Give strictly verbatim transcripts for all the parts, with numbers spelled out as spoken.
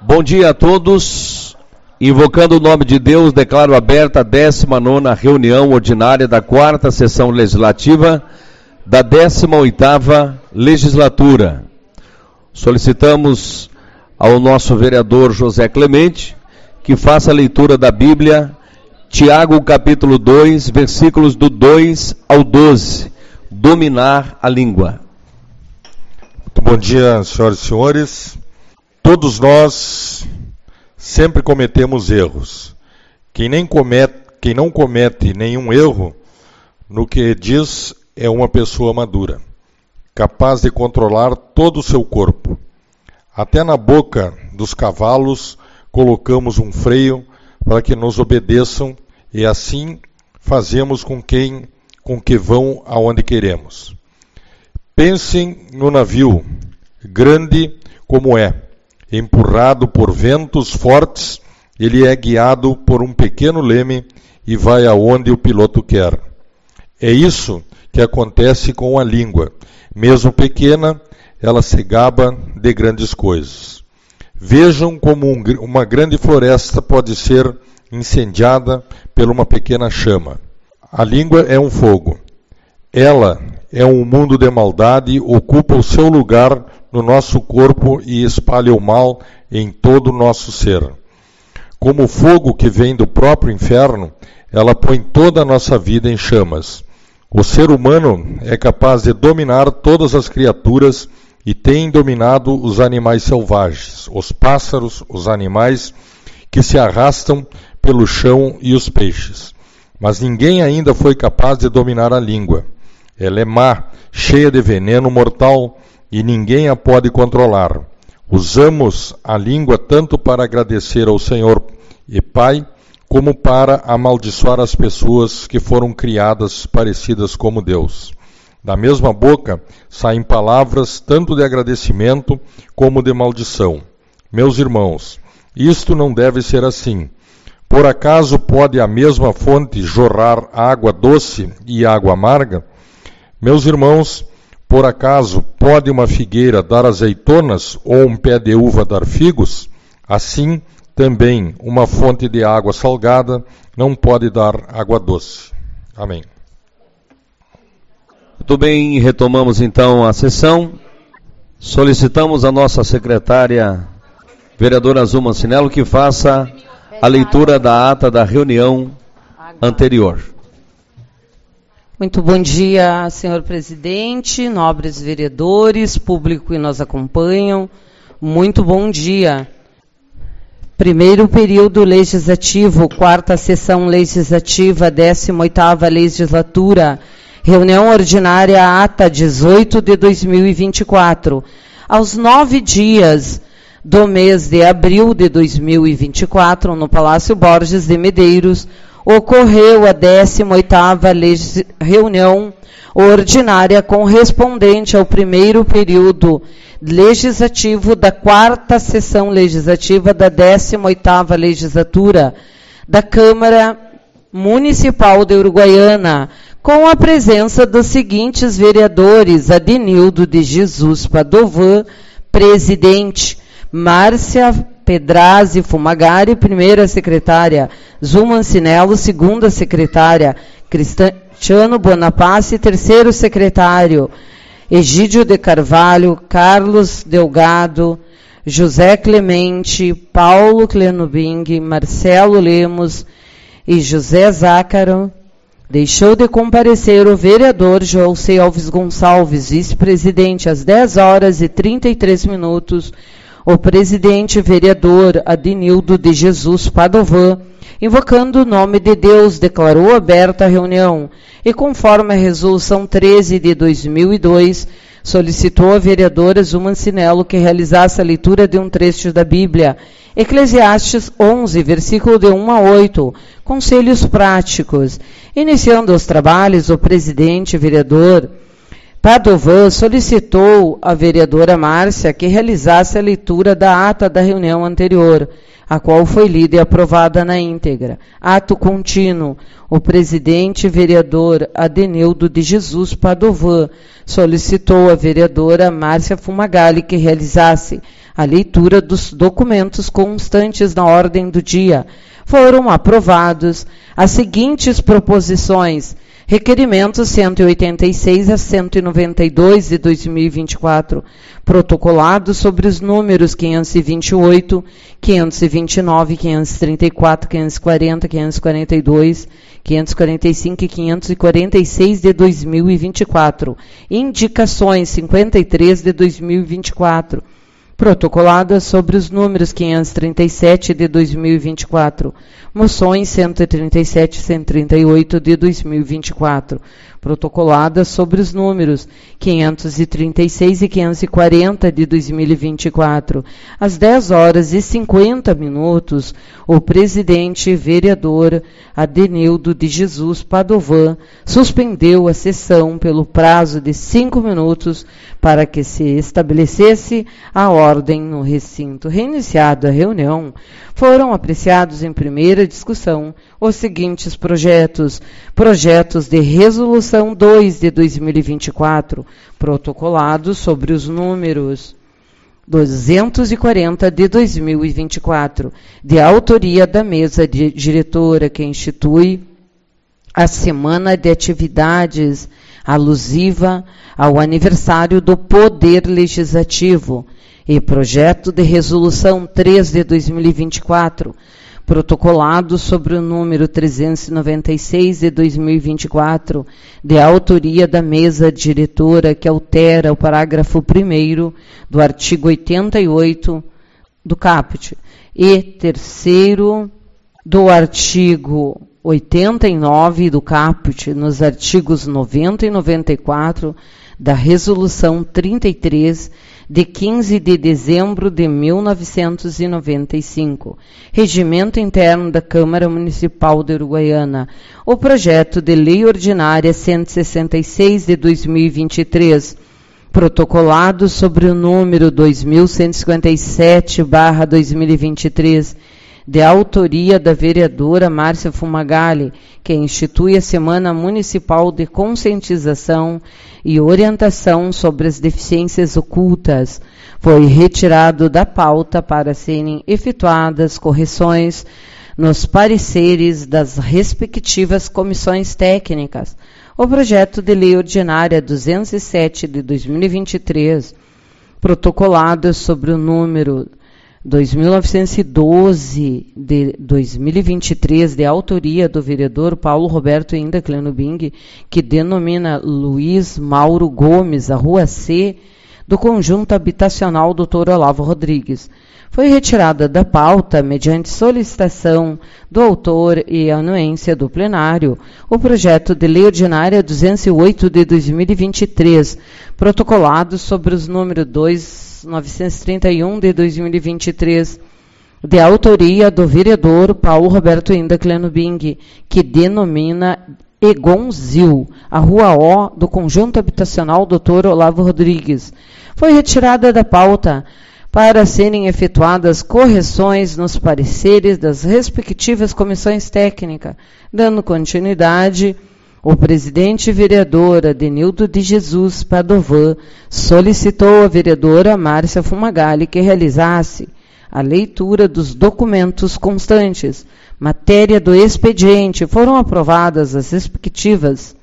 Bom dia a todos. Invocando o nome de Deus, declaro aberta a décima nona reunião ordinária da quarta sessão legislativa da décima oitava legislatura. Solicitamos ao nosso vereador José Clemente que faça a leitura da Bíblia, Tiago capítulo dois, versículos do dois ao doze, dominar a língua. Muito bom dia, senhoras e senhores. Todos nós sempre cometemos erros. Quem, nem comete, quem não comete nenhum erro, no que diz, é uma pessoa madura, capaz de controlar todo o seu corpo. Até na boca dos cavalos colocamos um freio para que nos obedeçam e assim fazemos com, quem, com que vão aonde queremos. Pensem no navio, grande como é. Empurrado por ventos fortes, ele é guiado por um pequeno leme e vai aonde o piloto quer. É isso que acontece com a língua. Mesmo pequena, ela se gaba de grandes coisas. Vejam como um, uma grande floresta pode ser incendiada por uma pequena chama. A língua é um fogo. Ela é um mundo de maldade, ocupa o seu lugar no nosso corpo e espalha o mal em todo o nosso ser. Como o fogo que vem do próprio inferno, ela põe toda a nossa vida em chamas. O ser humano é capaz de dominar todas as criaturas e tem dominado os animais selvagens, os pássaros, os animais que se arrastam pelo chão e os peixes. Mas ninguém ainda foi capaz de dominar a língua. Ela é má, cheia de veneno mortal, e ninguém a pode controlar. Usamos a língua tanto para agradecer ao Senhor e Pai, como para amaldiçoar as pessoas que foram criadas parecidas como Deus. Da mesma boca saem palavras tanto de agradecimento como de maldição. Meus irmãos, isto não deve ser assim. Por acaso pode a mesma fonte jorrar água doce e água amarga? Meus irmãos, por acaso pode uma figueira dar azeitonas ou um pé de uva dar figos? Assim, também, uma fonte de água salgada não pode dar água doce. Amém. Muito bem, retomamos então a sessão. Solicitamos a nossa secretária, vereadora Azul Mancinello, que faça a leitura da ata da reunião anterior. Muito bom dia, senhor presidente, nobres vereadores, público que nos acompanham. Muito bom dia. Primeiro período legislativo, quarta sessão legislativa, décima oitava legislatura, reunião ordinária ata dezoito de dois mil e vinte e quatro. Aos nove dias do mês de abril de dois mil e vinte e quatro, no Palácio Borges de Medeiros, ocorreu a décima oitava reunião ordinária correspondente ao primeiro período legislativo da quarta sessão legislativa da décima oitava legislatura da Câmara Municipal de Uruguaiana, com a presença dos seguintes vereadores: Adenildo de Jesus Padovan, presidente; Márcia Pedrazzi Fumagari, primeira secretária; Azul Mancinello, segunda secretária; Cristiano Bonaparte, terceiro secretário; Egídio de Carvalho, Carlos Delgado, José Clemente, Paulo Clenubing, Marcelo Lemos e José Zácaro. Deixou de comparecer o vereador Joelcey Alves Gonçalves, vice-presidente, às dez horas e trinta e três minutos, o presidente vereador Adenildo de Jesus Padovan, invocando o nome de Deus, declarou aberta a reunião e, conforme a resolução treze de dois mil e dois, solicitou a vereadora Azul Mancinello que realizasse a leitura de um trecho da Bíblia, Eclesiastes onze, versículo de um a oito, conselhos práticos. Iniciando os trabalhos, o presidente vereador Padovan solicitou à vereadora Márcia que realizasse a leitura da ata da reunião anterior, a qual foi lida e aprovada na íntegra. Ato contínuo. O presidente vereador Adenildo de Jesus Padovan solicitou à vereadora Márcia Fumagalli que realizasse a leitura dos documentos constantes na ordem do dia. Foram aprovados as seguintes proposições: requerimentos cento e oitenta e seis a cento e noventa e dois de dois mil e vinte e quatro, protocolados sobre os números quinhentos e vinte e oito, quinhentos e vinte e nove, quinhentos e trinta e quatro, quinhentos e quarenta, quinhentos e quarenta e dois, quinhentos e quarenta e cinco e quinhentos e quarenta e seis de dois mil e vinte e quatro. Indicações cinquenta e três de dois mil e vinte e quatro. Protocoladas sobre os números quinhentos e trinta e sete de dois mil e vinte e quatro, moções cento e trinta e sete e cento e trinta e oito de dois mil e vinte e quatro, protocoladas sobre os números quinhentos e trinta e seis e quinhentos e quarenta de dois mil e vinte e quatro. Às dez horas e cinquenta minutos, o presidente vereador Adenildo de Jesus Padovan suspendeu a sessão pelo prazo de cinco minutos para que se estabelecesse a ordem no recinto. Reiniciada a reunião, foram apreciados em primeira discussão os seguintes projetos. Projetos de resolução dois de dois mil e vinte e quatro, protocolados sobre os números duzentos e quarenta de dois mil e vinte e quatro, de autoria da mesa de diretora que institui a semana de atividades alusiva ao aniversário do Poder Legislativo, e projeto de resolução três de dois mil e vinte e quatro, protocolado sobre o número trezentos e noventa e seis de dois mil e vinte e quatro, de autoria da mesa diretora que altera o parágrafo primeiro do artigo oitenta e oito do caput, e terceiro do artigo oitenta e nove do caput, nos artigos noventa e noventa e quatro da resolução trinta e três de quinze de dezembro de mil novecentos e noventa e cinco, Regimento Interno da Câmara Municipal de Uruguaiana, o projeto de lei ordinária cento e sessenta e seis de dois mil e vinte e três, protocolado sobre o número dois mil cento e cinquenta e sete barra dois mil e vinte e três, de autoria da vereadora Márcia Fumagalli, que institui a Semana Municipal de Conscientização e Orientação sobre as Deficiências Ocultas. Foi retirado da pauta para serem efetuadas correções nos pareceres das respectivas comissões técnicas. O projeto de lei ordinária duzentos e sete de dois mil e vinte e três, protocolado sobre o número dois mil novecentos e doze de dois mil e vinte e três, de autoria do vereador Paulo Roberto Inda Clenubing, que denomina Luiz Mauro Gomes, a Rua C, do Conjunto Habitacional doutor Olavo Rodrigues. Foi retirada da pauta, mediante solicitação do autor e anuência do plenário, o projeto de lei ordinária duzentos e oito de dois mil e vinte e três, protocolado sobre os números dois mil novecentos e trinta e um de dois mil e vinte e três, de autoria do vereador Paulo Roberto Inda Clenubing, que denomina Egonzil, a Rua O, do Conjunto Habitacional doutor Olavo Rodrigues. Foi retirada da pauta para serem efetuadas correções nos pareceres das respectivas comissões técnicas, dando continuidade. O presidente vereador Adenildo de Jesus Padovan solicitou à vereadora Márcia Fumagalli que realizasse a leitura dos documentos constantes, matéria do expediente. Foram aprovadas as respectivas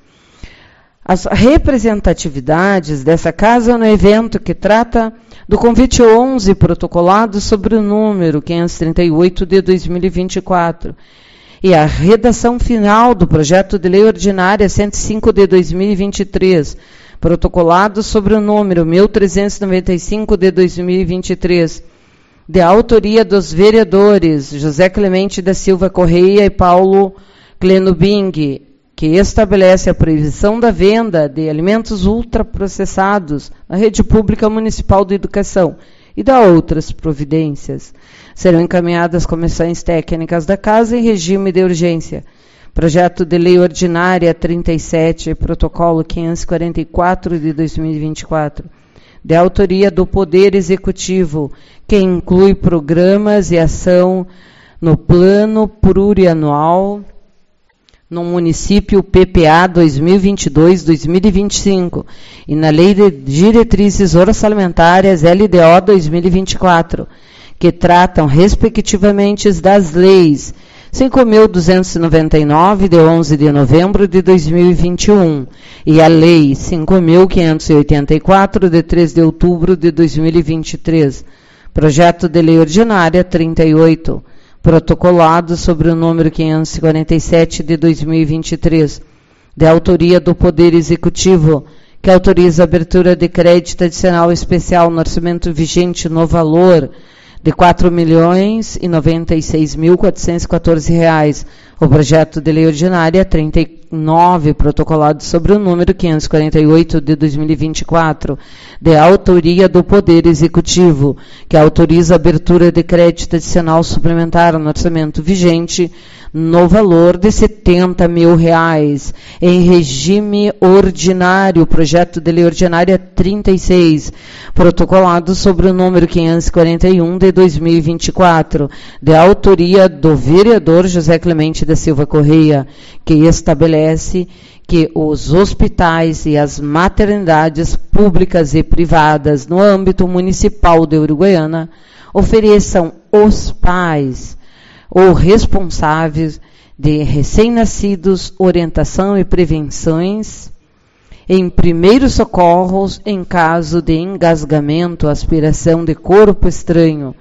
as representatividades dessa casa no evento que trata do convite onze, protocolado sobre o número quinhentos e trinta e oito de dois mil e vinte e quatro, e a redação final do projeto de lei ordinária cento e cinco de dois mil e vinte e três, protocolado sobre o número mil trezentos e noventa e cinco de dois mil e vinte e três, de autoria dos vereadores José Clemente da Silva Correia e Paulo Clenubing, que estabelece a proibição da venda de alimentos ultraprocessados na rede pública municipal de educação e da outras providências. Serão encaminhadas às comissões técnicas da Casa em regime de urgência. Projeto de Lei Ordinária trinta e sete, Protocolo quinhentos e quarenta e quatro de dois mil e vinte e quatro, de autoria do Poder Executivo, que inclui programas e ação no Plano Plurianual no município P P A dois mil e vinte e dois a dois mil e vinte e cinco e na Lei de Diretrizes Orçamentárias L D O dois mil e vinte e quatro, que tratam, respectivamente, das leis cinco mil duzentos e noventa e nove, de onze de novembro de dois mil e vinte e um, e a Lei cinco mil quinhentos e oitenta e quatro, de três de outubro de dois mil e vinte e três. Projeto de Lei Ordinária trinta e oito, protocolado sobre o número quinhentos e quarenta e sete de dois mil e vinte e três, de autoria do Poder Executivo, que autoriza a abertura de crédito adicional especial no orçamento vigente no valor de quatro milhões e noventa e seis mil quatrocentos e quatorze reais. O projeto de lei ordinária trinta e nove, protocolado sobre o número quinhentos e quarenta e oito de dois mil e vinte e quatro, de autoria do Poder Executivo, que autoriza a abertura de crédito adicional suplementar no orçamento vigente no valor de setenta mil reais, em regime ordinário, projeto de lei ordinária trinta e seis, protocolado sobre o número quinhentos e quarenta e um de dois mil e vinte e quatro, de autoria do vereador José Clemente da Silva Correia, que estabelece que os hospitais e as maternidades públicas e privadas no âmbito municipal de Uruguaiana ofereçam os pais ou responsáveis de recém-nascidos orientação e prevenções em primeiros socorros em caso de engasgamento, aspiração de corpo estranho,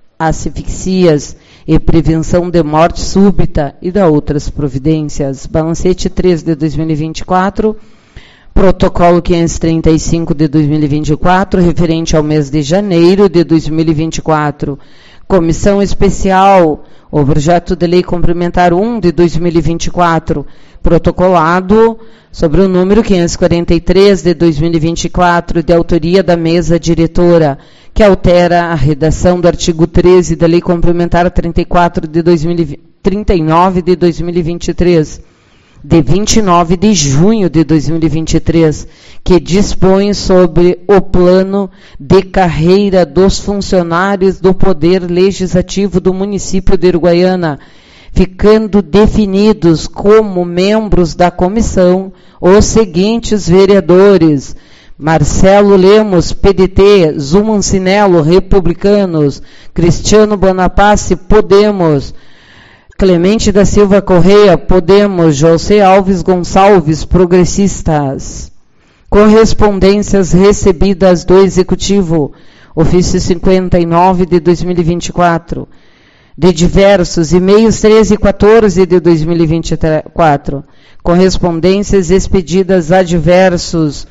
asfixias e prevenção de morte súbita e da outras providências. Balancete três de dois mil e vinte e quatro, protocolo quinhentos e trinta e cinco de dois mil e vinte e quatro, referente ao mês de janeiro de dois mil e vinte e quatro. Comissão Especial, o projeto de lei complementar um de dois mil e vinte e quatro, protocolado sobre o número quinhentos e quarenta e três de dois mil e vinte e quatro, de autoria da mesa diretora, que altera a redação do artigo treze da lei complementar trinta e quatro de dois mil e vinte, trinta e nove de dois mil e vinte e três, de vinte e nove de junho de dois mil e vinte e três, que dispõe sobre o plano de carreira dos funcionários do Poder Legislativo do município de Uruguaiana, ficando definidos como membros da comissão os seguintes vereadores: Marcelo Lemos, P D T, Zumancinello, Republicanos, Cristiano Bonaparte, Podemos, Clemente da Silva Correia, Podemos, José Alves Gonçalves, Progressistas. Correspondências recebidas do Executivo, ofício cinquenta e nove de dois mil e vinte e quatro, de diversos, e-mails treze e quatorze de dois mil e vinte e quatro, correspondências expedidas a diversos,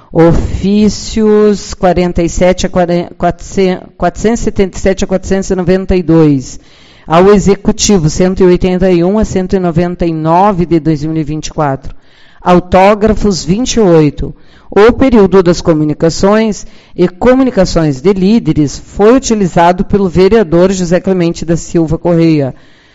ofícios quarenta e sete a quatrocentos e setenta e sete a quatrocentos e noventa e dois, ao Executivo cento e oitenta e um a cento e noventa e nove de dois mil e vinte e quatro, autógrafos vinte e oito. O período das comunicações e comunicações de líderes foi utilizado pelo vereador José Clemente da Silva Correia,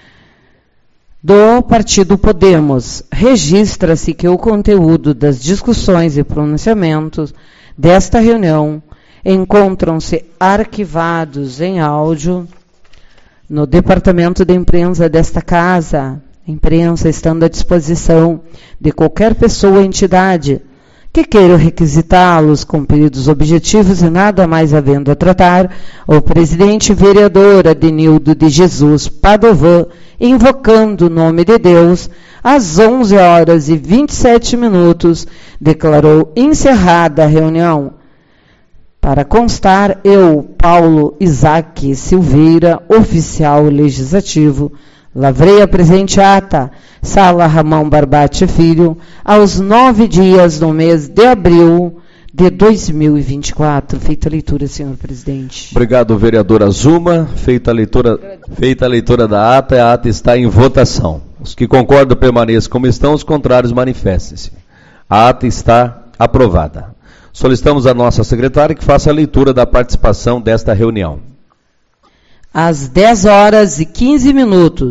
do Partido Podemos. Registra-se que o conteúdo das discussões e pronunciamentos desta reunião encontram-se arquivados em áudio no Departamento de Imprensa desta Casa, imprensa estando à disposição de qualquer pessoa ou entidade que queira requisitá-los com pedidos objetivos e nada mais havendo a tratar, o presidente vereador Adenildo de Jesus Padovan, invocando o nome de Deus, às onze horas e vinte e sete minutos, declarou encerrada a reunião. Para constar, eu, Paulo Isaac Silveira, oficial legislativo, lavrei a presente ata, Sala Ramão Barbate Filho, aos nove dias do mês de abril de dois mil e vinte e quatro. Feita a leitura, senhor presidente. Obrigado, vereadora Azuma. Feita a leitura, feita a leitura da ata, a ata está em votação. Os que concordam permaneçam como estão, os contrários manifestem-se. A ata está aprovada. Solicitamos à nossa secretária que faça a leitura da participação desta reunião. Às dez horas e quinze minutos,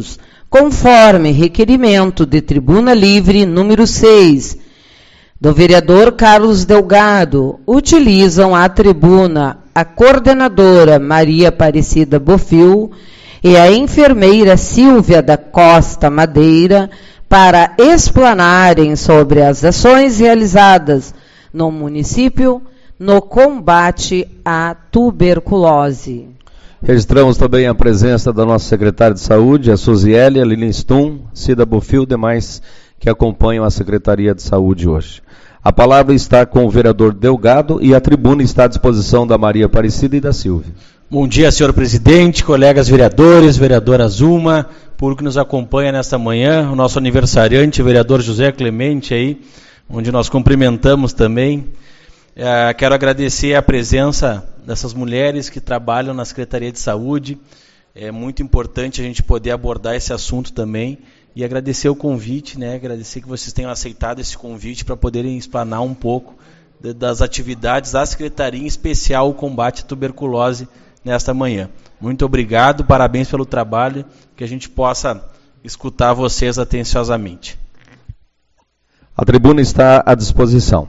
conforme requerimento de Tribuna Livre número seis, do vereador Carlos Delgado, utilizam a tribuna a coordenadora Maria Aparecida Bofil e a enfermeira Silvia da Costa Madeira para explanarem sobre as ações realizadas no município no combate à tuberculose. Registramos também a presença da nossa secretária de saúde, a Suziele, a Lilian Stum, Cida Bofil, demais que acompanham a Secretaria de Saúde hoje. A palavra está com o vereador Delgado e a tribuna está à disposição da Maria Aparecida e da Silvia. Bom dia, senhor presidente, colegas vereadores, vereadora Zuma, público que nos acompanha nesta manhã, o nosso aniversariante, o vereador José Clemente aí, onde nós cumprimentamos também. É, quero agradecer a presença dessas mulheres que trabalham na Secretaria de Saúde. É muito importante a gente poder abordar esse assunto também e agradecer o convite, né? Agradecer que vocês tenham aceitado esse convite para poderem explanar um pouco de, das atividades da Secretaria, em especial o combate à tuberculose nesta manhã. Muito obrigado, parabéns pelo trabalho, que a gente possa escutar vocês atenciosamente. A tribuna está à disposição.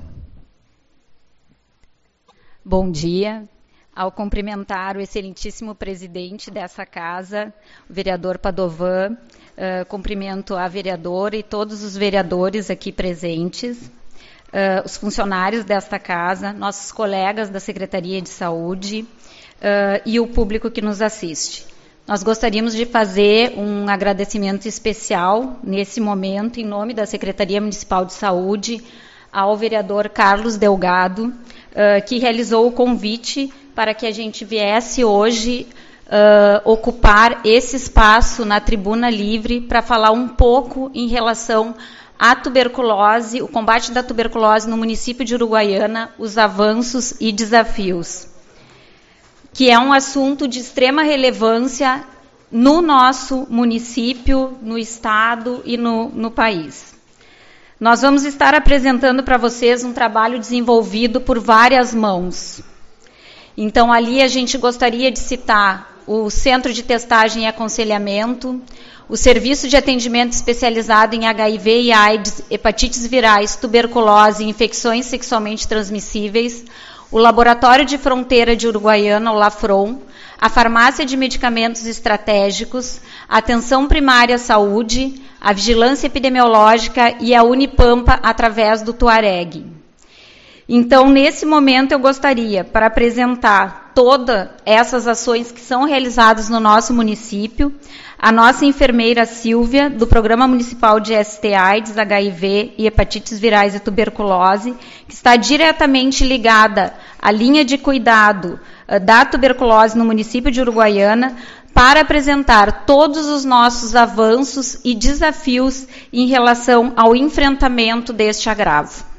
Bom dia. Ao cumprimentar o excelentíssimo presidente dessa casa, o vereador Padovan, uh, cumprimento a vereadora e todos os vereadores aqui presentes, uh, os funcionários desta casa, nossos colegas da Secretaria de Saúde uh, e o público que nos assiste. Nós gostaríamos de fazer um agradecimento especial nesse momento, em nome da Secretaria Municipal de Saúde, ao vereador Carlos Delgado, uh, que realizou o convite para que a gente viesse hoje uh, ocupar esse espaço na Tribuna Livre para falar um pouco em relação à tuberculose, o combate da tuberculose no município de Uruguaiana, os avanços e desafios, que é um assunto de extrema relevância no nosso município, no estado e no, no país. Nós vamos estar apresentando para vocês um trabalho desenvolvido por várias mãos. Então, ali a gente gostaria de citar o Centro de Testagem e Aconselhamento, o Serviço de Atendimento Especializado em H I V e AIDS, Hepatites Virais, Tuberculose e Infecções Sexualmente Transmissíveis, o Laboratório de Fronteira de Uruguaiana, o LAFRON, a Farmácia de Medicamentos Estratégicos, a Atenção Primária à Saúde, a Vigilância Epidemiológica e a Unipampa através do Tuareg. Então, nesse momento, eu gostaria, para apresentar todas essas ações que são realizadas no nosso município, a nossa enfermeira Silvia, do Programa Municipal de S T AIDS, H I V e Hepatites Virais e Tuberculose, que está diretamente ligada à linha de cuidado uh, da tuberculose no município de Uruguaiana, para apresentar todos os nossos avanços e desafios em relação ao enfrentamento deste agravo.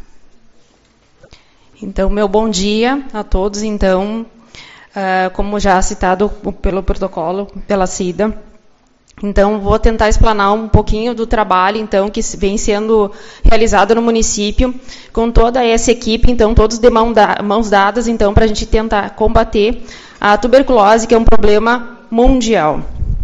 Então, meu bom dia a todos. Então, uh, como já citado pelo protocolo, pela Cida, então vou tentar explanar um pouquinho do trabalho, então, que vem sendo realizado no município, com toda essa equipe, então, todos de mão da, mãos dadas, então, para a gente tentar combater a tuberculose, que é um problema mundial.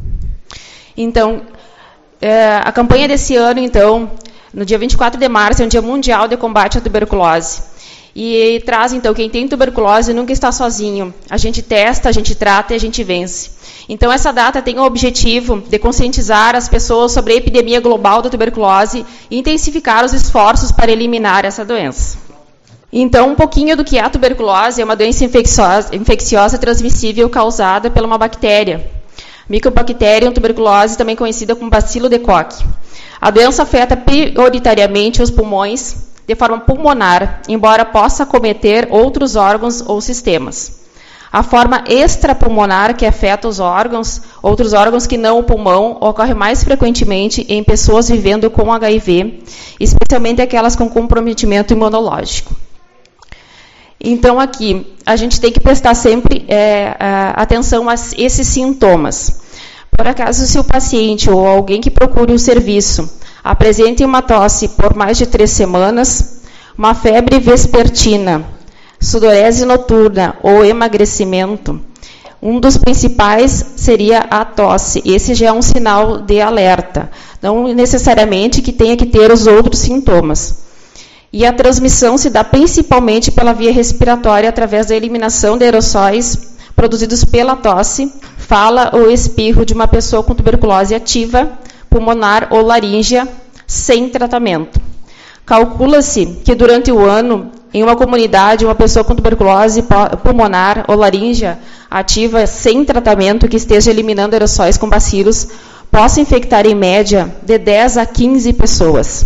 Então, uh, a campanha desse ano, então, no dia vinte e quatro de março, é um dia mundial de combate à tuberculose. E traz, então, quem tem tuberculose nunca está sozinho. A gente testa, a gente trata e a gente vence. Então, essa data tem o objetivo de conscientizar as pessoas sobre a epidemia global da tuberculose e intensificar os esforços para eliminar essa doença. Então, um pouquinho do que é a tuberculose. É uma doença infecciosa, infecciosa transmissível causada por uma bactéria. Mycobacterium tuberculose, também conhecida como bacilo de Koch. A doença afeta prioritariamente os pulmões, de forma pulmonar, embora possa acometer outros órgãos ou sistemas. A forma extrapulmonar, que afeta os órgãos, outros órgãos que não o pulmão, ocorre mais frequentemente em pessoas vivendo com H I V, especialmente aquelas com comprometimento imunológico. Então, aqui, a gente tem que prestar sempre é, atenção a esses sintomas. Por acaso, se o paciente ou alguém que procure o serviço apresente uma tosse por mais de três semanas, uma febre vespertina, sudorese noturna ou emagrecimento, Um dos principais seria a tosse. Esse já é um sinal de alerta. Não necessariamente que tenha que ter os outros sintomas. E a transmissão se dá principalmente pela via respiratória, através da eliminação de aerossóis produzidos pela tosse, fala ou espirro de uma pessoa com tuberculose ativa, pulmonar ou laríngea, sem tratamento. Calcula-se que durante o ano, em uma comunidade, uma pessoa com tuberculose pulmonar ou laríngea ativa sem tratamento, que esteja eliminando aerossóis com bacilos, possa infectar em média de dez a quinze pessoas.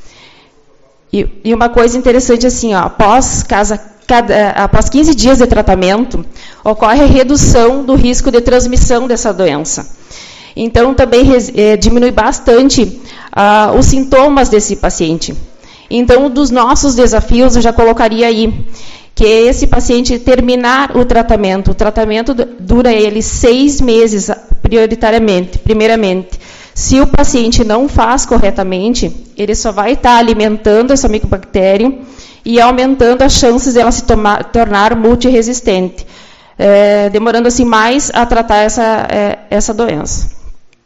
E, e uma coisa interessante assim, ó, após, casa, cada, após quinze dias de tratamento, ocorre a redução do risco de transmissão dessa doença. Então, também é, diminui bastante ah, os sintomas desse paciente. Então, um dos nossos desafios, eu já colocaria aí, que é esse paciente terminar o tratamento. O tratamento dura ele seis meses, prioritariamente, primeiramente. Se o paciente não faz corretamente, ele só vai estar alimentando essa micobactéria e aumentando as chances dela se tomar, tornar multiresistente, é, demorando assim mais a tratar essa, é, essa doença.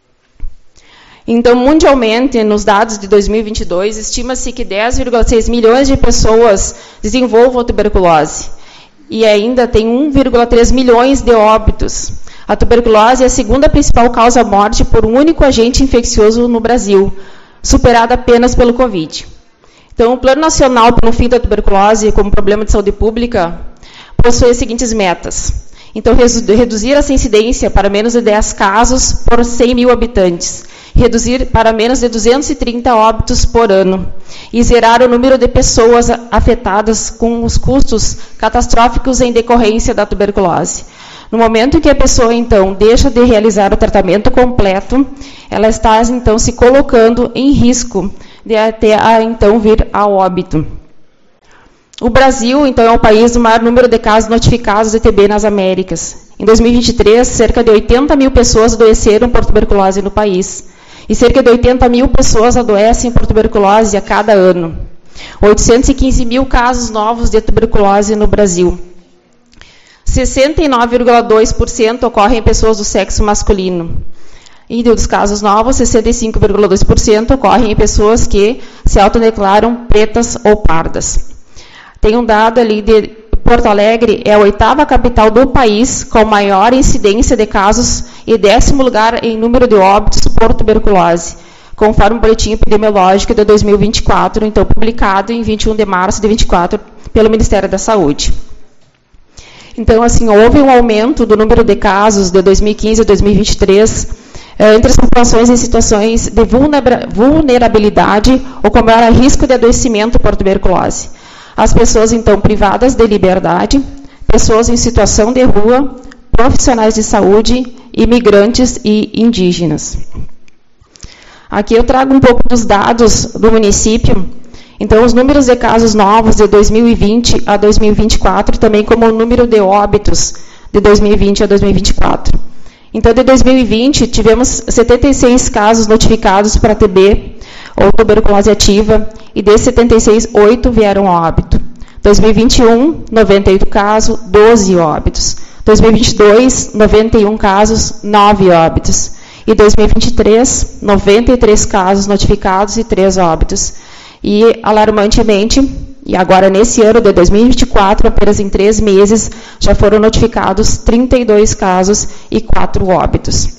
Então, mundialmente, nos dados de dois mil e vinte e dois, estima-se que dez vírgula seis milhões de pessoas desenvolvam tuberculose. E ainda tem um vírgula três milhões de óbitos. A tuberculose é a segunda principal causa-morte por um único agente infeccioso no Brasil, superada apenas pelo Covid. Então, o Plano Nacional pelo Fim da Tuberculose como Problema de Saúde Pública possui as seguintes metas. Então, reduzir essa incidência para menos de dez casos por cem mil habitantes. Reduzir para menos de duzentos e trinta óbitos por ano. E zerar o número de pessoas afetadas com os custos catastróficos em decorrência da tuberculose. No momento em que a pessoa, então, deixa de realizar o tratamento completo, ela está, então, se colocando em risco de até, a, então, vir a óbito. O Brasil, então, é o país do maior número de casos notificados de T B nas Américas. Em dois mil e vinte e três, cerca de oitenta mil pessoas adoeceram por tuberculose no país. E cerca de oitenta mil pessoas adoecem por tuberculose a cada ano. oitocentos e quinze mil casos novos de tuberculose no Brasil. sessenta e nove vírgula dois por cento ocorrem em pessoas do sexo masculino. E dos casos novos, sessenta e cinco vírgula dois por cento ocorrem em pessoas que se autodeclaram pretas ou pardas. Tem um dado ali de Porto Alegre, é a oitava capital do país com maior incidência de casos e décimo lugar em número de óbitos por tuberculose, conforme o boletim epidemiológico de dois mil e vinte e quatro, então publicado em vinte e um de março de vinte e quatro pelo Ministério da Saúde. Então, assim, houve um aumento do número de casos de dois mil e quinze a dois mil e vinte e três entre as populações em situações de vulnerabilidade ou com maior risco de adoecimento por tuberculose. As pessoas, então, privadas de liberdade, pessoas em situação de rua, profissionais de saúde, imigrantes e indígenas. Aqui eu trago um pouco dos dados do município. Então, os números de casos novos de dois mil e vinte a dois mil e vinte e quatro, também como o número de óbitos de dois mil e vinte a dois mil e vinte e quatro. Então, de dois mil e vinte, tivemos setenta e seis casos notificados para T B, ou tuberculose ativa, e desses setenta e seis, oito vieram a óbito. dois mil e vinte e um, noventa e oito casos, doze óbitos. dois mil e vinte e dois, noventa e um casos, nove óbitos. E dois mil e vinte e três, noventa e três casos notificados e três óbitos. E, alarmantemente, e agora nesse ano de dois mil e vinte e quatro, apenas em três meses, já foram notificados trinta e dois casos e quatro óbitos.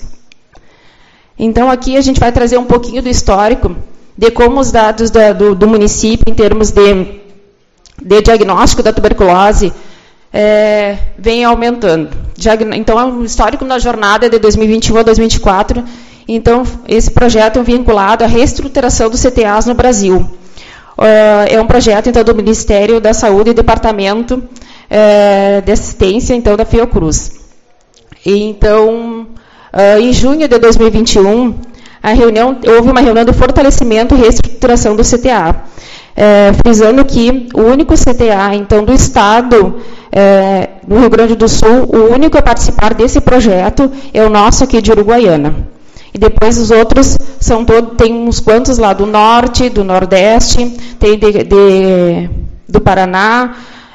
Então, aqui a gente vai trazer um pouquinho do histórico de como os dados da, do, do município, em termos de, de diagnóstico da tuberculose, é, vem aumentando. Então, é um histórico na jornada de dois mil e vinte e um a dois mil e vinte e quatro. Então, esse projeto é vinculado à reestruturação dos C T As no Brasil. É um projeto, então, do Ministério da Saúde e Departamento é, de Assistência, então, da Fiocruz. E, então, em junho de dois mil e vinte e um, a reunião, houve uma reunião de fortalecimento e reestruturação do C T A, é, frisando que o único C T A, então, do Estado, é, no Rio Grande do Sul, o único a participar desse projeto é o nosso aqui de Uruguaiana. E depois os outros são todos, tem uns quantos lá do Norte, do Nordeste, tem de, de, do Paraná,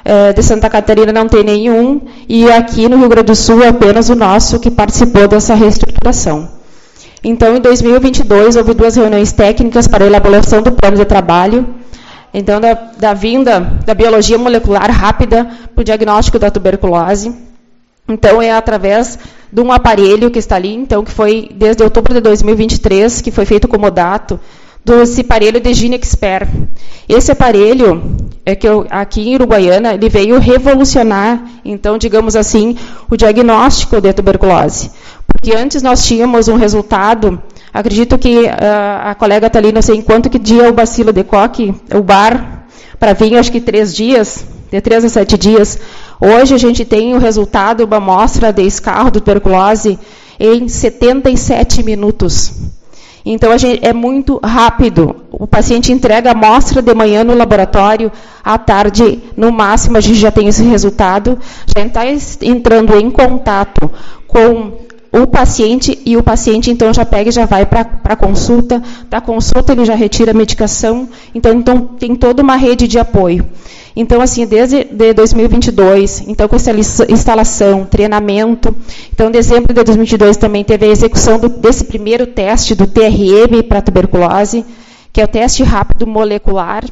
é, de Santa Catarina não tem nenhum, e aqui no Rio Grande do Sul é apenas o nosso que participou dessa reestruturação. Então, em dois mil e vinte e dois, houve duas reuniões técnicas para a elaboração do plano de trabalho, então, da, da vinda da biologia molecular rápida para o diagnóstico da tuberculose. Então, é através de um aparelho que está ali, então, que foi desde outubro de dois mil e vinte e três, que foi feito como dato, desse aparelho de GeneXpert. Esse aparelho, é que eu, aqui em Uruguaiana, ele veio revolucionar, então, digamos assim, o diagnóstico de tuberculose. Porque antes nós tínhamos um resultado, acredito que uh, a colega está ali, não sei em quanto que dia o bacilo de Koch, o B A R, para vir, acho que três dias, de três a sete dias. Hoje a gente tem o resultado, uma amostra de escarro de tuberculose em setenta e sete minutos. Então, a gente, é muito rápido. O paciente entrega a amostra de manhã no laboratório, à tarde, no máximo, a gente já tem esse resultado, já está entrando em contato com o paciente, e o paciente, então, já pega e já vai para a consulta. Da consulta, ele já retira a medicação. Então, então, tem toda uma rede de apoio. Então, assim, desde de dois mil e vinte e dois, então, com essa instalação, treinamento. Então, em dezembro de dois mil e vinte e dois, também teve a execução do, desse primeiro teste do T R M para tuberculose, que é o teste rápido molecular.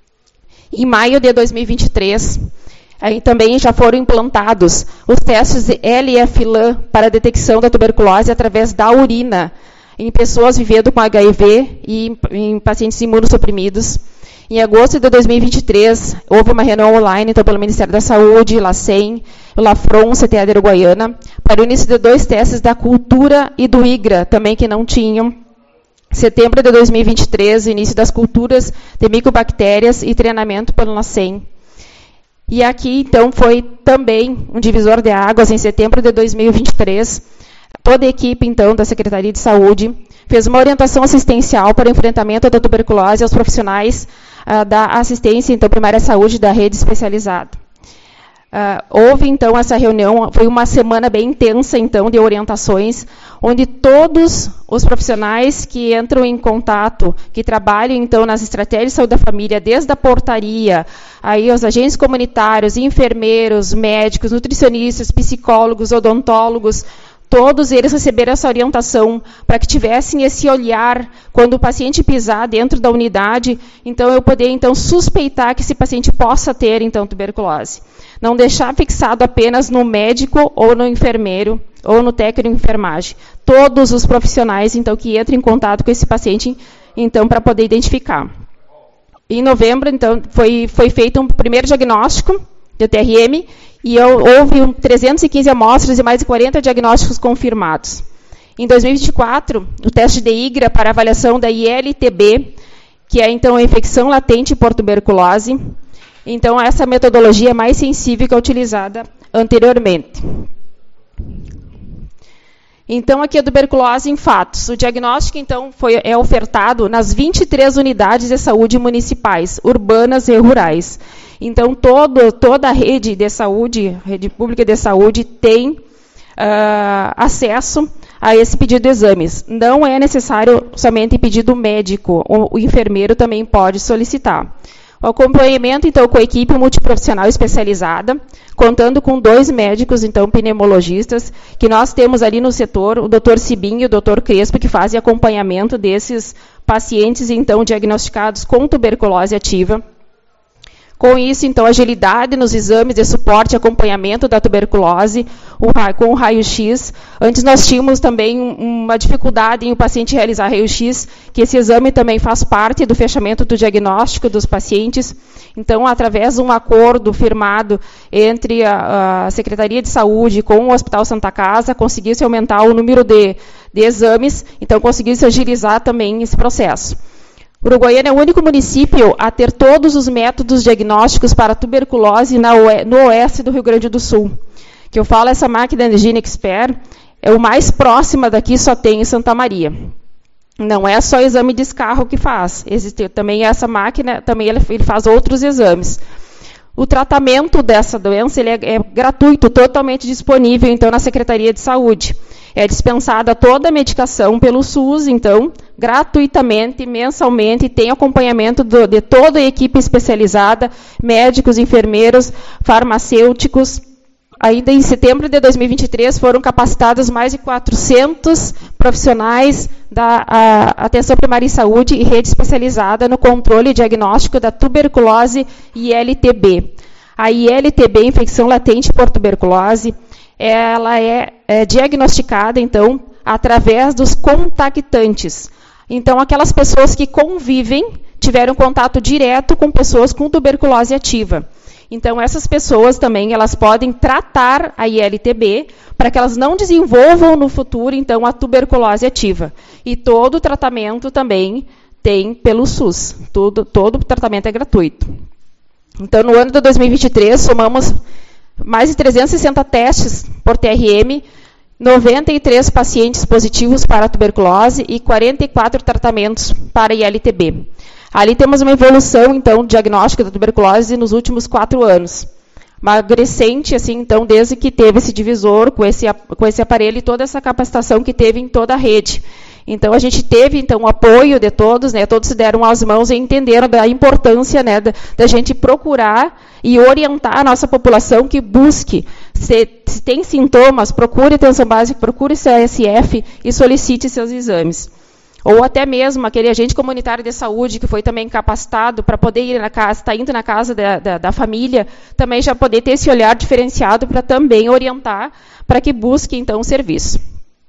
Em maio de dois mil e vinte e três, aí também já foram implantados os testes de L F L A para a detecção da tuberculose através da urina, em pessoas vivendo com H I V e em, em pacientes imunossuprimidos. Em agosto de dois mil e vinte e três, houve uma reunião online, então, pelo Ministério da Saúde, LACEN, o LAFRON, C T A de Uruguaiana, para o início de dois testes da cultura e do IGRA, também que não tinham. Setembro de dois mil e vinte e três, início das culturas de micobactérias e treinamento pelo LACEN. E aqui, então, foi também um divisor de águas, em setembro de dois mil e vinte e três, toda a equipe, então, da Secretaria de Saúde fez uma orientação assistencial para o enfrentamento da tuberculose aos profissionais uh, da assistência, então, primária à saúde da rede especializada. Uh, houve, então, essa reunião, foi uma semana bem intensa, então, de orientações, onde todos os profissionais que entram em contato, que trabalham, então, nas estratégias de saúde da família, desde a portaria, aí os agentes comunitários, enfermeiros, médicos, nutricionistas, psicólogos, odontólogos, todos eles receberam essa orientação para que tivessem esse olhar quando o paciente pisar dentro da unidade, então eu poder então suspeitar que esse paciente possa ter então tuberculose. Não deixar fixado apenas no médico ou no enfermeiro ou no técnico de enfermagem. Todos os profissionais então que entram em contato com esse paciente então para poder identificar. Em novembro então foi foi feito um primeiro diagnóstico de T R M. E houve trezentas e quinze amostras e mais de quarenta diagnósticos confirmados. Em dois mil e vinte e quatro, o teste de IGRA para avaliação da I L T B, que é, então, a infecção latente por tuberculose. Então, essa metodologia é mais sensível que a utilizada anteriormente. Então, aqui a tuberculose em fatos. O diagnóstico, então, foi, é ofertado nas vinte e três unidades de saúde municipais, urbanas e rurais. Então, todo, toda a rede de saúde, rede pública de saúde, tem uh, acesso a esse pedido de exames. Não é necessário somente pedido médico, o, o enfermeiro também pode solicitar. O acompanhamento, então, com a equipe multiprofissional especializada, contando com dois médicos, então, pneumologistas, que nós temos ali no setor, o doutor Cibinho e o doutor Crespo, que fazem acompanhamento desses pacientes, então, diagnosticados com tuberculose ativa. Com isso, então, agilidade nos exames de suporte e acompanhamento da tuberculose, com o raio-x. Antes nós tínhamos também uma dificuldade em o paciente realizar raio-x, que esse exame também faz parte do fechamento do diagnóstico dos pacientes. Então, através de um acordo firmado entre a, a Secretaria de Saúde com o Hospital Santa Casa, conseguiu-se aumentar o número de, de exames, então conseguiu-se agilizar também esse processo. Uruguaiana é o único município a ter todos os métodos diagnósticos para tuberculose na O E, no oeste do Rio Grande do Sul. Que eu falo, essa máquina de GeneXpert é o mais próxima daqui, só tem em Santa Maria. Não é só exame de escarro que faz. Existe também essa máquina, também ele, ele faz outros exames. O tratamento dessa doença ele é, é gratuito, totalmente disponível, então, na Secretaria de Saúde. É dispensada toda a medicação pelo SUS, então, gratuitamente, mensalmente, e tem acompanhamento do, de toda a equipe especializada, médicos, enfermeiros, farmacêuticos. Ainda em setembro de dois mil e vinte e três foram capacitados mais de quatrocentos profissionais da a, atenção primária em saúde e rede especializada no controle e diagnóstico da tuberculose I L T B. A I L T B, infecção latente por tuberculose, ela é, é diagnosticada, então, através dos contactantes. Então, aquelas pessoas que convivem, tiveram contato direto com pessoas com tuberculose ativa. Então, essas pessoas também, elas podem tratar a I L T B para que elas não desenvolvam no futuro, então, a tuberculose ativa. E todo o tratamento também tem pelo SUS. Todo, todo o tratamento é gratuito. Então, no ano de dois mil e vinte e três, somamos mais de trezentos e sessenta testes por T R M, noventa e três pacientes positivos para a tuberculose e quarenta e quatro tratamentos para a I L T B. Ali temos uma evolução, então, do diagnóstico da tuberculose nos últimos quatro anos. Uma crescente, assim, então, desde que teve esse divisor com esse, com esse aparelho e toda essa capacitação que teve em toda a rede. Então, a gente teve, então, o apoio de todos, né, todos se deram as mãos e entenderam da importância, né, da, da gente procurar e orientar a nossa população que busque, se, se tem sintomas, procure atenção básica, procure C S F e solicite seus exames. Ou até mesmo aquele agente comunitário de saúde que foi também capacitado para poder ir na casa, está indo na casa da, da, da família, também já poder ter esse olhar diferenciado para também orientar para que busque, então, o serviço.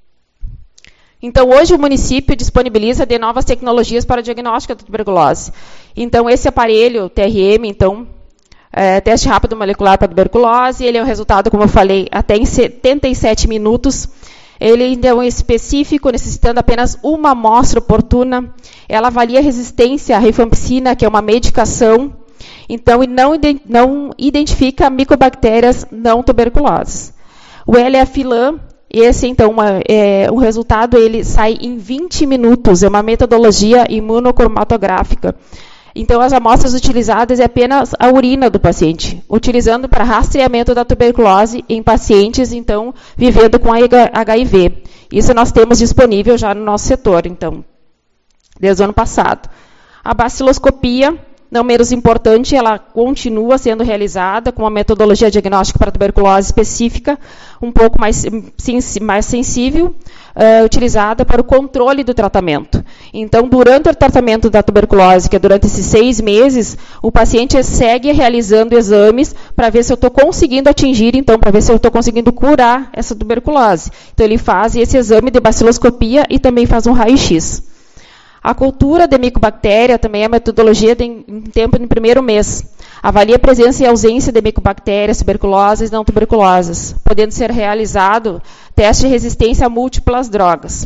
Então, hoje o município disponibiliza de novas tecnologias para o diagnóstico da tuberculose. Então, esse aparelho, o T R M, então, é, teste rápido molecular para tuberculose, ele é um resultado, como eu falei, até em setenta e sete minutos. Ele ainda é um específico, necessitando apenas uma amostra oportuna. Ela avalia a resistência à rifampicina, que é uma medicação, então, e não, não identifica micobactérias não tuberculosas. O L F L A M, esse, então, uma, é, o resultado ele sai em vinte minutos, é uma metodologia imunocromatográfica. Então, as amostras utilizadas é apenas a urina do paciente, utilizando para rastreamento da tuberculose em pacientes, então, vivendo com H I V. Isso nós temos disponível já no nosso setor, então, desde o ano passado. A baciloscopia, não menos importante, ela continua sendo realizada com uma metodologia diagnóstica para tuberculose específica, um pouco mais, mais sensível, uh, utilizada para o controle do tratamento. Então, durante o tratamento da tuberculose, que é durante esses seis meses, o paciente segue realizando exames para ver se eu estou conseguindo atingir, então, para ver se eu estou conseguindo curar essa tuberculose. Então, ele faz esse exame de baciloscopia e também faz um raio-x. A cultura de micobactéria também é a metodologia de, em tempo no primeiro mês. Avalia a presença e ausência de micobactérias tuberculosas e não tuberculosas, podendo ser realizado teste de resistência a múltiplas drogas.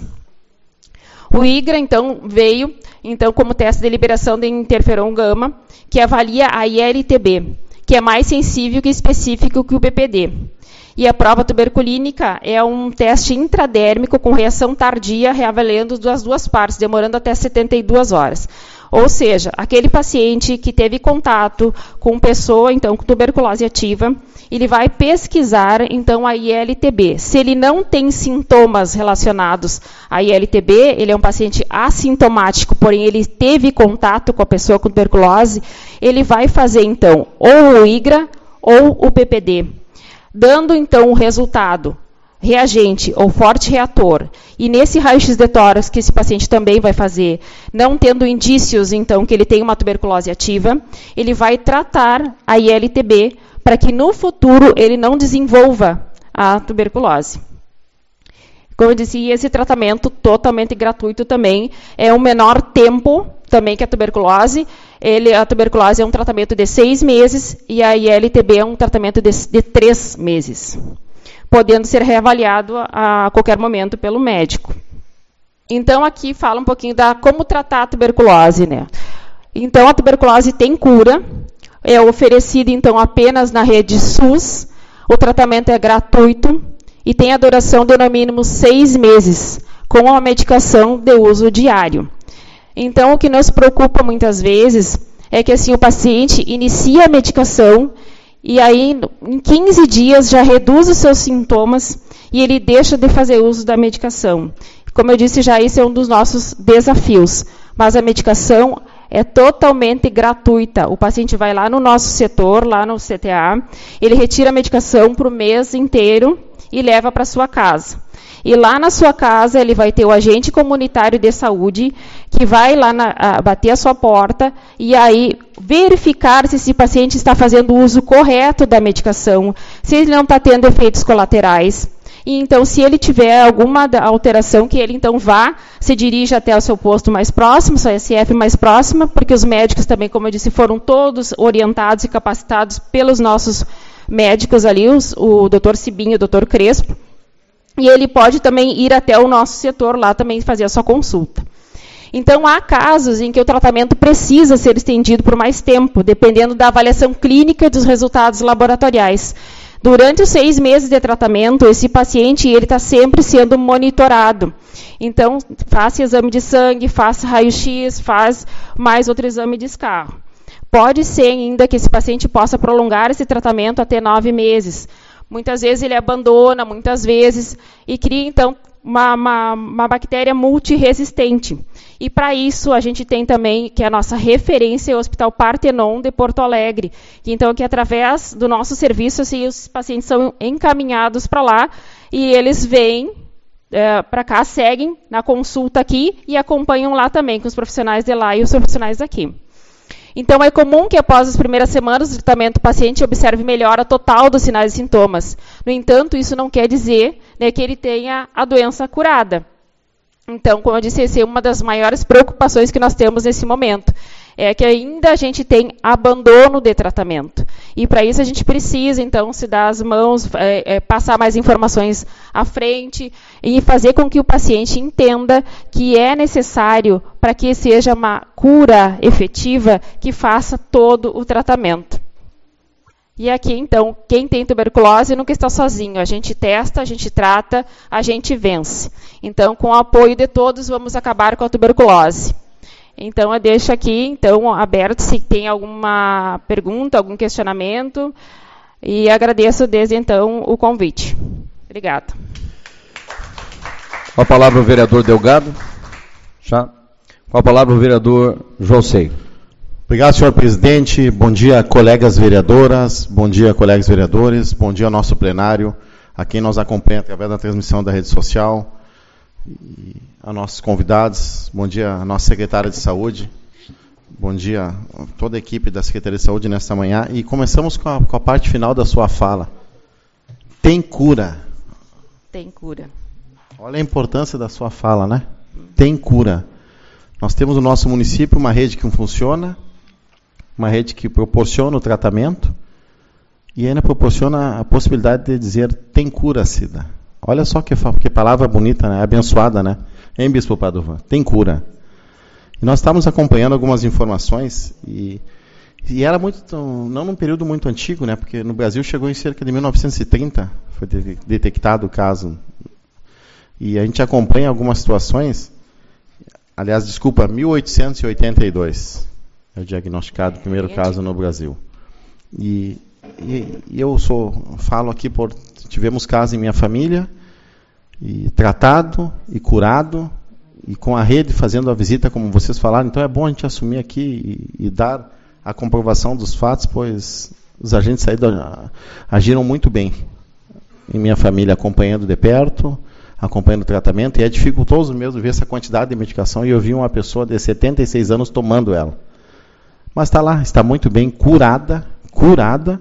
O I G R A, então, veio então, como teste de liberação de interferon gama, que avalia a I L T B, que é mais sensível e específico que o P P D. E a prova tuberculínica é um teste intradérmico com reação tardia, reavaliando das duas partes, demorando até setenta e duas horas. Ou seja, aquele paciente que teve contato com pessoa, então, com tuberculose ativa, ele vai pesquisar, então, a I L T B. Se ele não tem sintomas relacionados à I L T B, ele é um paciente assintomático, porém ele teve contato com a pessoa com tuberculose, ele vai fazer, então, ou o I G R A ou o P P D. Dando, então, o resultado, reagente ou forte reator, e nesse raio-x de tórax que esse paciente também vai fazer, não tendo indícios, então, que ele tem uma tuberculose ativa, ele vai tratar a I L T B para que no futuro ele não desenvolva a tuberculose. Como eu disse, esse tratamento totalmente gratuito também é o menor tempo também que a tuberculose. Ele, a tuberculose é um tratamento de seis meses e a I L T B é um tratamento de, de três meses, podendo ser reavaliado a, a qualquer momento pelo médico. Então, aqui fala um pouquinho da como tratar a tuberculose, né? Então, a tuberculose tem cura, é oferecida, então, apenas na rede SUS, o tratamento é gratuito e tem a duração de, no mínimo, seis meses, com a medicação de uso diário. Então, o que nos preocupa muitas vezes é que, assim, o paciente inicia a medicação e aí, em quinze dias, já reduz os seus sintomas e ele deixa de fazer uso da medicação. Como eu disse já, esse é um dos nossos desafios. Mas a medicação é totalmente gratuita. O paciente vai lá no nosso setor, lá no C T A, ele retira a medicação para o mês inteiro e leva para sua casa. E lá na sua casa ele vai ter o agente comunitário de saúde que vai lá na, a, bater a sua porta e aí verificar se esse paciente está fazendo o uso correto da medicação, se ele não está tendo efeitos colaterais. E então, se ele tiver alguma alteração, que ele então vá, se dirija até o seu posto mais próximo, sua S F mais próxima, porque os médicos também, como eu disse, foram todos orientados e capacitados pelos nossos médicos ali, os, o doutor Cibinho e o doutor Crespo. E ele pode também ir até o nosso setor lá também fazer a sua consulta. Então, há casos em que o tratamento precisa ser estendido por mais tempo, dependendo da avaliação clínica e dos resultados laboratoriais. Durante os seis meses de tratamento, esse paciente ele está sempre sendo monitorado. Então, faça exame de sangue, faça raio-x, faz mais outro exame de escarro. Pode ser ainda que esse paciente possa prolongar esse tratamento até nove meses. Muitas vezes ele abandona, muitas vezes, e cria, então, uma, uma, uma bactéria multiresistente. E, para isso, a gente tem também, que é a nossa referência, o Hospital Partenon de Porto Alegre. Então, que através do nosso serviço, assim, os pacientes são encaminhados para lá e eles vêm é, para cá, seguem na consulta aqui e acompanham lá também com os profissionais de lá e os profissionais daqui. Então, é comum que após as primeiras semanas do tratamento, o paciente observe melhora total dos sinais e sintomas. No entanto, isso não quer dizer, né, que ele tenha a doença curada. Então, como eu disse, essa é uma das maiores preocupações que nós temos nesse momento. É que ainda a gente tem abandono de tratamento. E para isso a gente precisa, então, se dar as mãos, é, é, passar mais informações à frente e fazer com que o paciente entenda que é necessário, para que seja uma cura efetiva, que faça todo o tratamento. E aqui, então, quem tem tuberculose nunca está sozinho. A gente testa, a gente trata, a gente vence. Então, com o apoio de todos, vamos acabar com a tuberculose. Então, eu deixo aqui, então, aberto se tem alguma pergunta, algum questionamento. E agradeço, desde então, o convite. Obrigada. Com a palavra o vereador Delgado. Já. Com a palavra o vereador José. Obrigado, senhor presidente. Bom dia, colegas vereadoras. Bom dia, colegas vereadores. Bom dia ao nosso plenário, a quem nos acompanha através da transmissão da rede social. E a nossos convidados. Bom dia à nossa secretária de saúde. Bom dia a toda a equipe da Secretaria de Saúde nesta manhã. E começamos com a, com a parte final da sua fala. Tem cura. Tem cura. Olha a importância da sua fala, né? Tem cura. Nós temos no nosso município uma rede que funciona, uma rede que proporciona o tratamento e ainda proporciona a possibilidade de dizer tem cura, Cida. Olha só que, que palavra bonita, né? Abençoada, né? Hein, Bispo Padovan? Tem cura. E nós estávamos acompanhando algumas informações e, e era muito, não num período muito antigo, né? Porque no Brasil chegou em cerca de mil novecentos e trinta, foi de, detectado o caso. E a gente acompanha algumas situações, aliás, desculpa, mil oitocentos e oitenta e dois é o diagnosticado o primeiro caso no Brasil. E, e, e eu sou, falo aqui por, tivemos casos em minha família, e tratado e curado, e com a rede fazendo a visita, como vocês falaram. Então é bom a gente assumir aqui e, e dar a comprovação dos fatos, pois os agentes saídos agiram muito bem em minha família, acompanhando de perto, acompanhando o tratamento, e é dificultoso mesmo ver essa quantidade de medicação, e eu vi uma pessoa de setenta e seis anos tomando ela. Mas está lá, está muito bem curada, curada,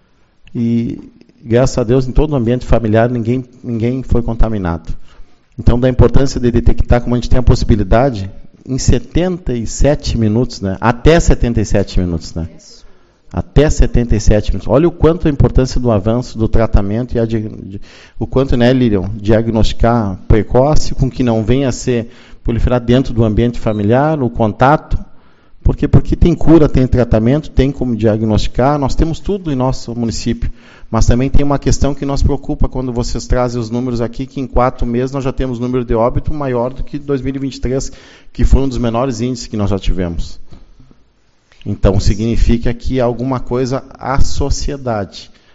e graças a Deus, em todo o ambiente familiar, ninguém, ninguém foi contaminado. Então, da importância de detectar, como a gente tem a possibilidade, em setenta e sete minutos, né? Até setenta e sete minutos, né? Até setenta e sete minutos. Olha o quanto a importância do avanço do tratamento e a, de, o quanto, né, Lilian, diagnosticar precoce, com que não venha a ser proliferar dentro do ambiente familiar, o contato. Por quê? Porque tem cura, tem tratamento, tem como diagnosticar, nós temos tudo em nosso município. Mas também tem uma questão que nos preocupa quando vocês trazem os números aqui, que em quatro meses nós já temos número de óbito maior do que dois mil e vinte e três, que foi um dos menores índices que nós já tivemos. Então, significa que alguma coisa a sociedade,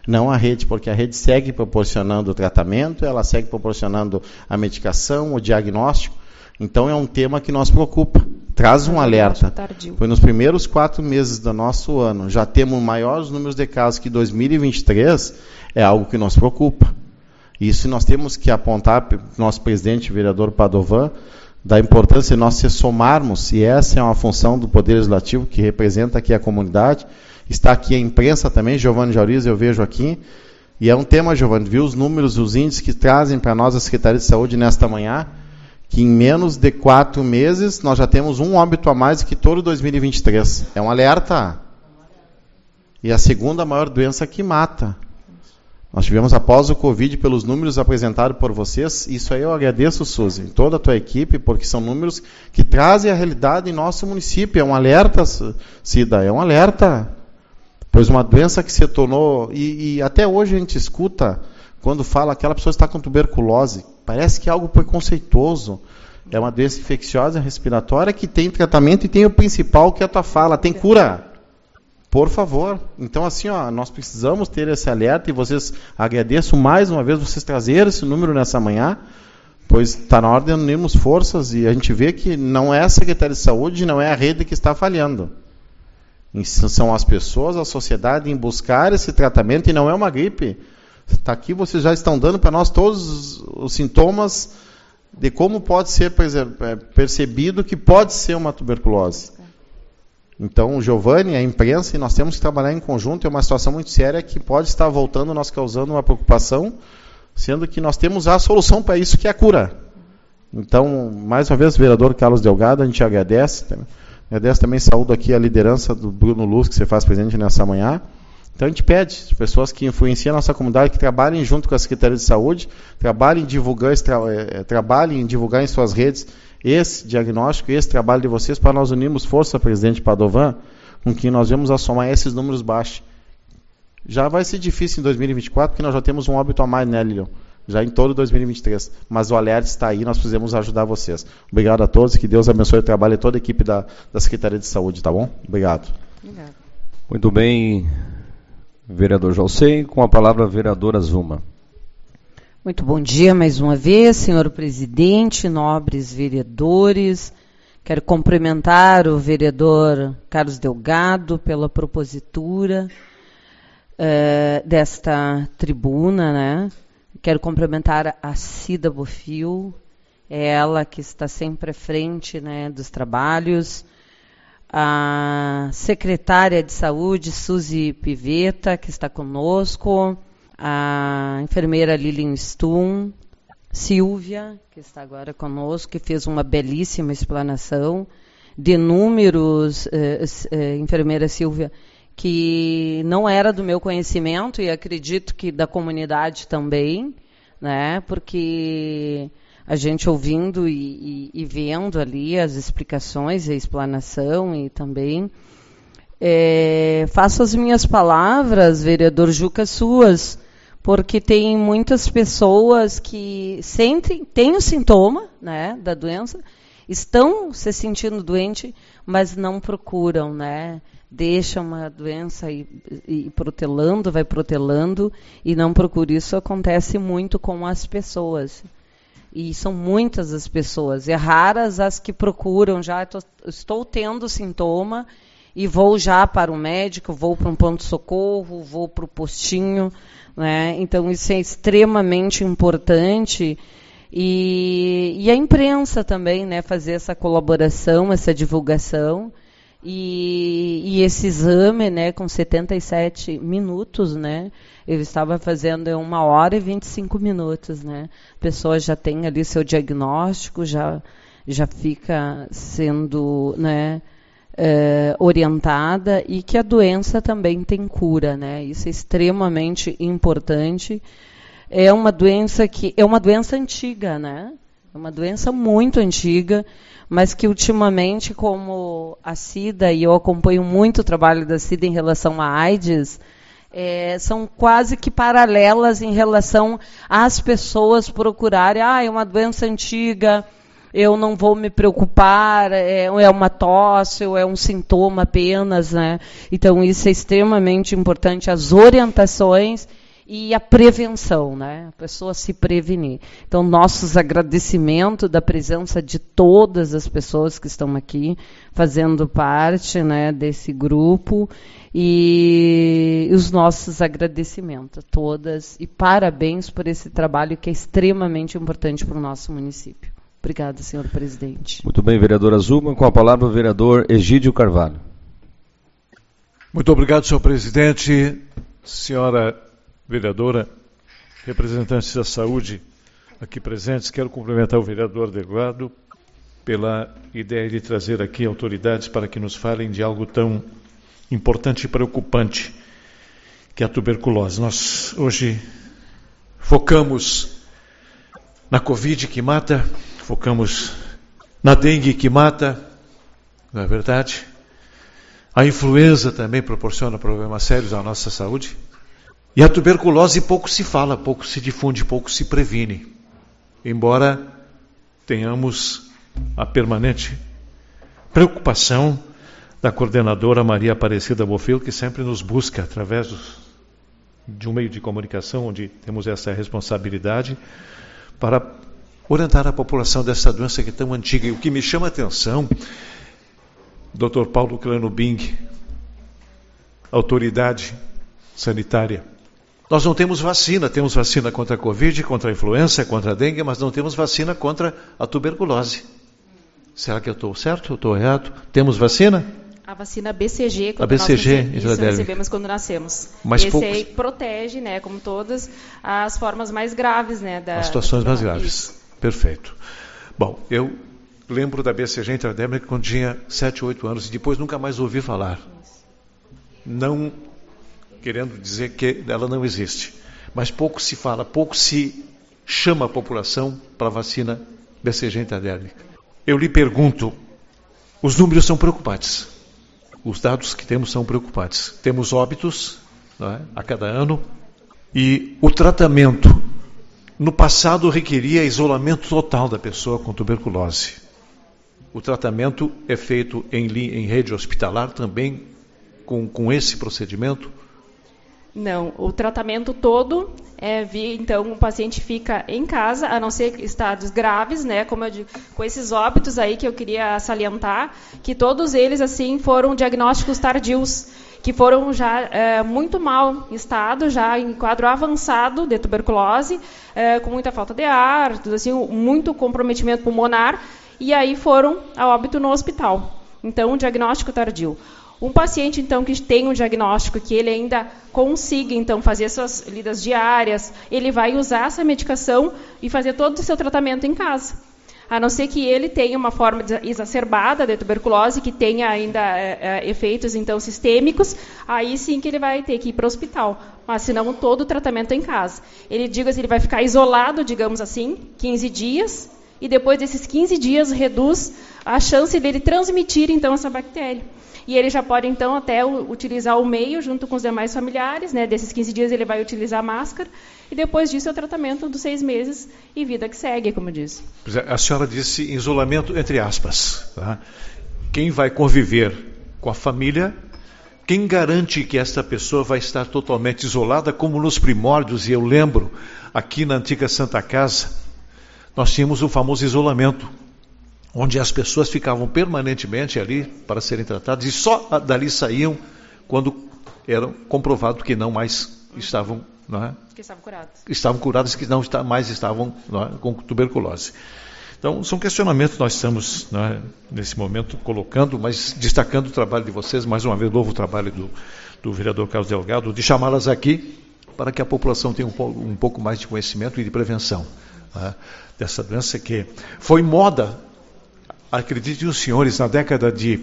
Não a rede, porque a rede segue proporcionando o tratamento, ela segue proporcionando a medicação, o diagnóstico. Então é um tema que nos preocupa. Traz um alerta. Foi nos primeiros quatro meses do nosso ano, já temos maiores números de casos que dois mil e vinte e três, é algo que nos preocupa. Isso nós temos que apontar para o nosso presidente, o vereador Padovan, da importância de nós se somarmos, e essa é uma função do Poder Legislativo, que representa aqui a comunidade. Está aqui a imprensa também, Giovanni Jauriz, eu vejo aqui. E é um tema, Giovanni, viu os números, os índices que trazem para nós a Secretaria de Saúde nesta manhã, que em menos de quatro meses nós já temos um óbito a mais do que todo dois mil e vinte e três. É um alerta. E a segunda maior doença que mata. Nós tivemos após o Covid, pelos números apresentados por vocês, isso aí eu agradeço, Suzy, toda a tua equipe, porque são números que trazem a realidade em nosso município. É um alerta, Cida, é um alerta. Pois uma doença que se tornou, e, e até hoje a gente escuta, quando fala que aquela pessoa está com tuberculose, parece que é algo preconceituoso. É uma doença infecciosa respiratória que tem tratamento e tem o principal, que é a tua fala, tem cura. Por favor. Então, assim, ó, nós precisamos ter esse alerta e vocês, agradeço mais uma vez vocês trazerem esse número nessa manhã, pois está na hora de unirmos forças e a gente vê que não é a Secretaria de Saúde, não é a rede que está falhando. São as pessoas, a sociedade em buscar esse tratamento e não é uma gripe. Está aqui, vocês já estão dando para nós todos os sintomas de como pode ser percebido que pode ser uma tuberculose. Então, o Giovanni, a imprensa, e nós temos que trabalhar em conjunto, é uma situação muito séria que pode estar voltando, nós causando uma preocupação, sendo que nós temos a solução para isso, que é a cura. Então, mais uma vez, vereador Carlos Delgado, a gente agradece. Agradece também, saúdo aqui a liderança do Bruno Luz, que você faz presente nessa manhã. Então, a gente pede, as pessoas que influenciam a nossa comunidade, que trabalhem junto com a Secretaria de Saúde, trabalhem em divulgar, tra trabalhem em divulgar em suas redes esse diagnóstico, esse trabalho de vocês, para nós unirmos força, presidente Padovan, com que nós vamos assomar esses números baixos. Já vai ser difícil em dois mil e vinte e quatro, porque nós já temos um óbito a mais, né, Lilian? Já em todo dois mil e vinte e três. Mas o alerta está aí, nós precisamos ajudar vocês. Obrigado a todos, que Deus abençoe o trabalho de toda a equipe da, da Secretaria de Saúde, tá bom? Obrigado. Obrigado. Muito bem, vereador Jalcei, com a palavra a vereadora Zuma. Muito bom dia mais uma vez, senhor presidente, nobres vereadores. Quero cumprimentar o vereador Carlos Delgado pela propositura uh, desta tribuna, né? Quero cumprimentar a Cida Bofil, é ela que está sempre à frente, né, dos trabalhos. A secretária de Saúde, Suzy Pivetta, que está conosco. A enfermeira Lilian Stum, Silvia, que está agora conosco, que fez uma belíssima explanação de números, eh, eh, enfermeira Silvia, que não era do meu conhecimento e acredito que da comunidade também, né, porque a gente ouvindo e, e, e vendo ali as explicações e a explanação e também é, faço as minhas palavras, vereador Juca, suas, porque tem muitas pessoas que sentem, têm o sintoma, né, da doença, estão se sentindo doente, mas não procuram, né, deixam a doença ir, ir protelando, vai protelando, e não procura. Isso acontece muito com as pessoas. E são muitas as pessoas, é raras as que procuram, já tô, estou tendo sintoma, e vou já para o médico, vou para um ponto-socorro, vou para o postinho, né? Então isso é extremamente importante, e, e a imprensa também, né, fazer essa colaboração, essa divulgação, e, e esse exame, né, com setenta e sete minutos, né, eu estava fazendo em uma hora e vinte e cinco minutos, né, a pessoa já tem ali seu diagnóstico, já, já fica sendo, né, É, orientada, e que a doença também tem cura, né? Isso é extremamente importante. É uma doença que é uma doença antiga, né? É uma doença muito antiga, mas que ultimamente, como a Cida, e eu acompanho muito o trabalho da Cida em relação à AIDS, é, são quase que paralelas em relação às pessoas procurarem, ah, é uma doença antiga, eu não vou me preocupar, é, é uma tosse, ou é um sintoma apenas, né? Então, isso é extremamente importante, as orientações e a prevenção, né? A pessoa se prevenir. Então, nossos agradecimentos da presença de todas as pessoas que estão aqui, fazendo parte, né, desse grupo, e os nossos agradecimentos a todas, e parabéns por esse trabalho que é extremamente importante para o nosso município. Obrigada, senhor presidente. Muito bem, vereadora Zuma. Com a palavra o vereador Egídio Carvalho. Muito obrigado, senhor presidente, senhora vereadora, representantes da saúde aqui presentes. Quero cumprimentar o vereador Delgado pela ideia de trazer aqui autoridades para que nos falem de algo tão importante e preocupante, que é a tuberculose. Nós hoje focamos na Covid, que mata, focamos na dengue, que mata, não é verdade? A influenza também proporciona problemas sérios à nossa saúde. E a tuberculose pouco se fala, pouco se difunde, pouco se previne. Embora tenhamos a permanente preocupação da coordenadora Maria Aparecida Bofil, que sempre nos busca através dos, de um meio de comunicação onde temos essa responsabilidade para orientar a população dessa doença que é tão antiga. E o que me chama a atenção, doutor Paulo Clano Bing, autoridade sanitária, nós não temos vacina, temos vacina contra a Covid, contra a influenza, contra a dengue, mas não temos vacina contra a tuberculose. Será que eu estou certo ou estou errado? Temos vacina? A vacina B C G, quando a B C G, nós isso, recebemos quando nascemos. Mas Esse poucos... aí protege, né, como todas, as formas mais graves, né, da, as situações da... mais graves. Isso. Perfeito. Bom, eu lembro da B C G intradérmica quando tinha sete, oito anos e depois nunca mais ouvi falar. Não querendo dizer que ela não existe, mas pouco se fala, pouco se chama a população para a vacina B C G intradérmica. Eu lhe pergunto, os números são preocupantes, os dados que temos são preocupantes. Temos óbitos, não é, a cada ano, e o tratamento, no passado, requeria isolamento total da pessoa com tuberculose. O tratamento é feito em, em rede hospitalar também, com, com esse procedimento? Não, o tratamento todo é vir, então o paciente fica em casa, a não ser estados graves, né, como eu digo, com esses óbitos aí que eu queria salientar, que todos eles assim foram diagnósticos tardios, que foram já é, muito mal em estado, já em quadro avançado de tuberculose, é, com muita falta de ar, tudo assim, muito comprometimento pulmonar, e aí foram a óbito no hospital. Então, um diagnóstico tardio. Um paciente, então, que tem um diagnóstico, que ele ainda consiga, então, fazer suas lidas diárias, ele vai usar essa medicação e fazer todo o seu tratamento em casa. A não ser que ele tenha uma forma exacerbada de tuberculose, que tenha ainda é, é, efeitos, então, sistêmicos, aí sim que ele vai ter que ir para o hospital. Mas, senão, todo o tratamento é em casa. Ele, diga, ele vai ficar isolado, digamos assim, quinze dias, e depois desses quinze dias reduz a chance dele transmitir, então, essa bactéria. E ele já pode, então, até utilizar o meio junto com os demais familiares, né? Desses quinze dias ele vai utilizar a máscara, e depois disso é o tratamento dos seis meses e vida que segue, como eu disse. A senhora disse isolamento entre aspas. Tá? Quem vai conviver com a família, quem garante que esta pessoa vai estar totalmente isolada, como nos primórdios, e eu lembro, aqui na antiga Santa Casa, nós tínhamos o famoso isolamento, onde as pessoas ficavam permanentemente ali para serem tratadas e só dali saíam quando eram comprovado que não mais estavam, não é? Que estavam curados. Estavam curadas, que não mais estavam, não é, com tuberculose. Então, são questionamentos que nós estamos, não é, nesse momento colocando, mas destacando o trabalho de vocês, mais uma vez, novo o trabalho do, do vereador Carlos Delgado, de chamá-las aqui para que a população tenha um pouco, um pouco mais de conhecimento e de prevenção, não é, dessa doença que foi moda. Acreditem os senhores, na década de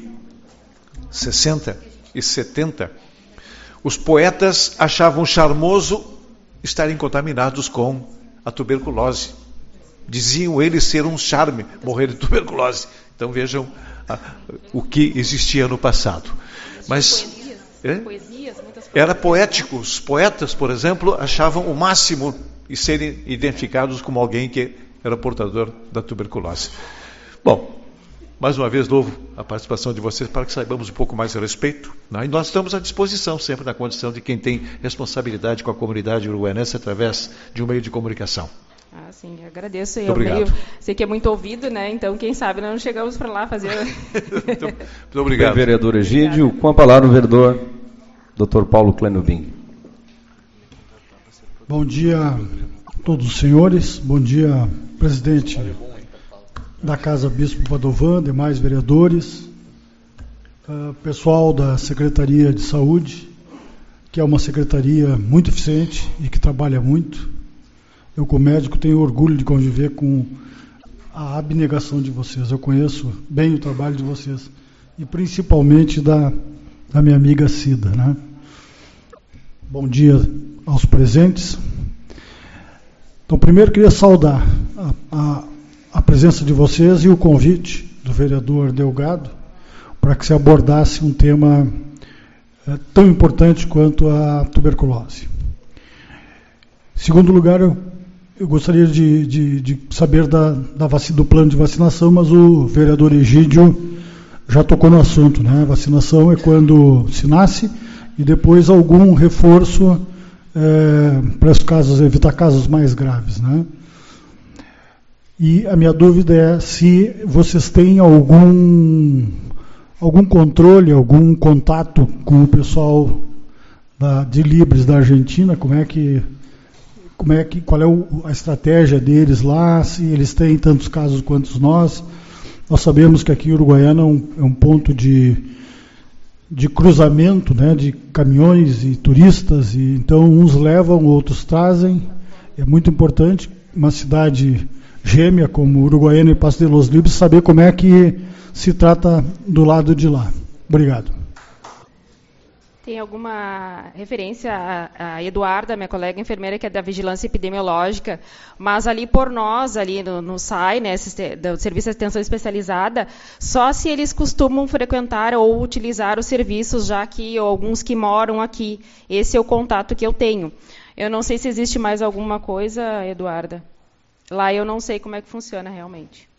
sessenta e setenta, os poetas achavam charmoso estarem contaminados com a tuberculose. Diziam eles ser um charme, morrer de tuberculose. Então vejam a, o que existia no passado. Mas poesias, é? poesias, muitas era poético. Os poetas, por exemplo, achavam o máximo e serem identificados como alguém que era portador da tuberculose. Bom, mais uma vez, louvo a participação de vocês para que saibamos um pouco mais a respeito. Né? E nós estamos à disposição, sempre na condição de quem tem responsabilidade com a comunidade uruguaianense através de um meio de comunicação. Ah, sim, eu agradeço. Muito eu obrigado. Meio, sei que é muito ouvido, né? Então, quem sabe nós não chegamos para lá fazer... muito, muito obrigado. Vereador Egídio, obrigado. Com a palavra o vereador doutor Paulo Clenubim. Bom dia a todos os senhores, bom dia, presidente da Casa Bispo Padovan, demais vereadores, uh, pessoal da Secretaria de Saúde, que é uma secretaria muito eficiente e que trabalha muito. Eu, como médico, tenho orgulho de conviver com a abnegação de vocês. Eu conheço bem o trabalho de vocês e principalmente da, da minha amiga Cida, né? Bom dia aos presentes. Então, primeiro queria saudar a, a, a presença de vocês e o convite do vereador Delgado para que se abordasse um tema é, tão importante quanto a tuberculose. Em segundo lugar, eu, eu gostaria de, de, de saber da, da vacina, do plano de vacinação, mas o vereador Egídio já tocou no assunto, né? A vacinação é quando se nasce e depois algum reforço é, para os casos, evitar casos mais graves, né? E a minha dúvida é se vocês têm algum, algum controle, algum contato com o pessoal da, de Libres da Argentina, como é que, como é que, qual é o, a estratégia deles lá, se eles têm tantos casos quanto nós. Nós sabemos que aqui em Uruguaiana é um, é um ponto de, de cruzamento, né, de caminhões e turistas, e então uns levam, outros trazem. É muito importante uma cidade gêmea como Uruguaiana e Paso de los Libres saber como é que se trata do lado de lá. Obrigado. Tem alguma referência a, a Eduarda, minha colega enfermeira, que é da Vigilância Epidemiológica, mas ali por nós, ali no, no S A I, né, do Serviço de Atenção Especializada, só se eles costumam frequentar ou utilizar os serviços já aqui, ou alguns que moram aqui. Esse é o contato que eu tenho. Eu não sei se existe mais alguma coisa, Eduarda. Lá eu não sei como é que funciona realmente.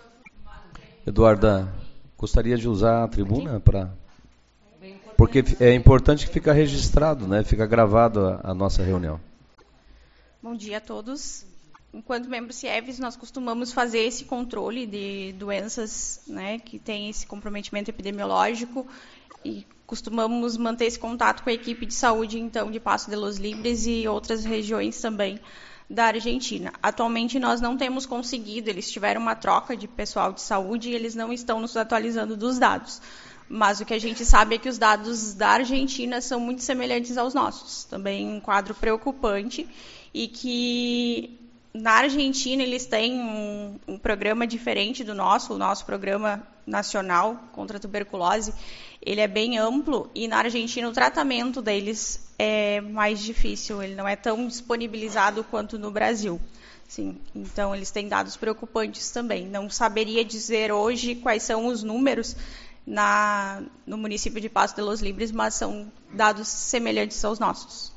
Eduarda, gostaria de usar a tribuna para... Porque é importante que fique registrado, né? Fica gravado a, a nossa reunião. Bom dia a todos. Enquanto membros CIEVES, nós costumamos fazer esse controle de doenças, né, que tem esse comprometimento epidemiológico e costumamos manter esse contato com a equipe de saúde, então, de Paso de los Libres e outras regiões também da Argentina. Atualmente nós não temos conseguido, eles tiveram uma troca de pessoal de saúde e eles não estão nos atualizando dos dados. Mas o que a gente sabe é que os dados da Argentina são muito semelhantes aos nossos. Também um quadro preocupante e que na Argentina eles têm um, um programa diferente do nosso, o nosso programa nacional contra a tuberculose, ele é bem amplo e na Argentina o tratamento deles é mais difícil, ele não é tão disponibilizado quanto no Brasil. Sim, então eles têm dados preocupantes também. Não saberia dizer hoje quais são os números na, no município de Paso de los Libres, mas são dados semelhantes aos nossos.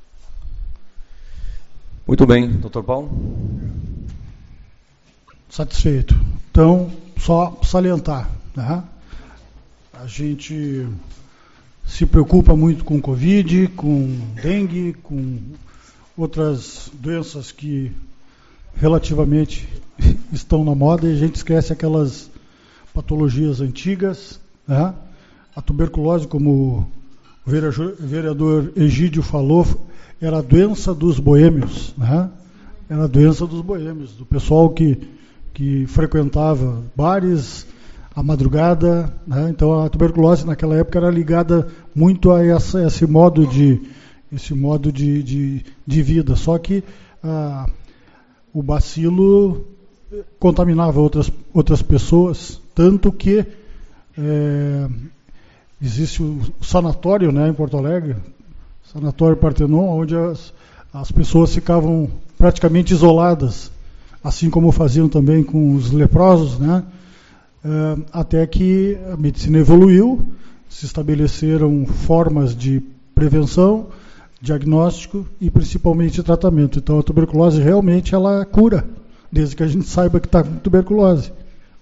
Muito bem, doutor Paulo. Satisfeito. Então, só salientar, né? A gente se preocupa muito com Covid, com dengue, com outras doenças que relativamente estão na moda e a gente esquece aquelas patologias antigas, né? A tuberculose, como o vereador Egídio falou, era a doença dos boêmios, né? Era a doença dos boêmios, do pessoal que, que frequentava bares à madrugada, né? Então a tuberculose naquela época era ligada muito a essa, esse modo de, esse modo de, de, de vida, só que ah, o bacilo contaminava outras, outras pessoas, tanto que é, existe o sanatório, né, em Porto Alegre, Sanatório Partenon, onde as, as pessoas ficavam praticamente isoladas, assim como faziam também com os leprosos, né? Uh, até que a medicina evoluiu, se estabeleceram formas de prevenção, diagnóstico e principalmente tratamento. Então a tuberculose realmente ela cura, desde que a gente saiba que está com tuberculose.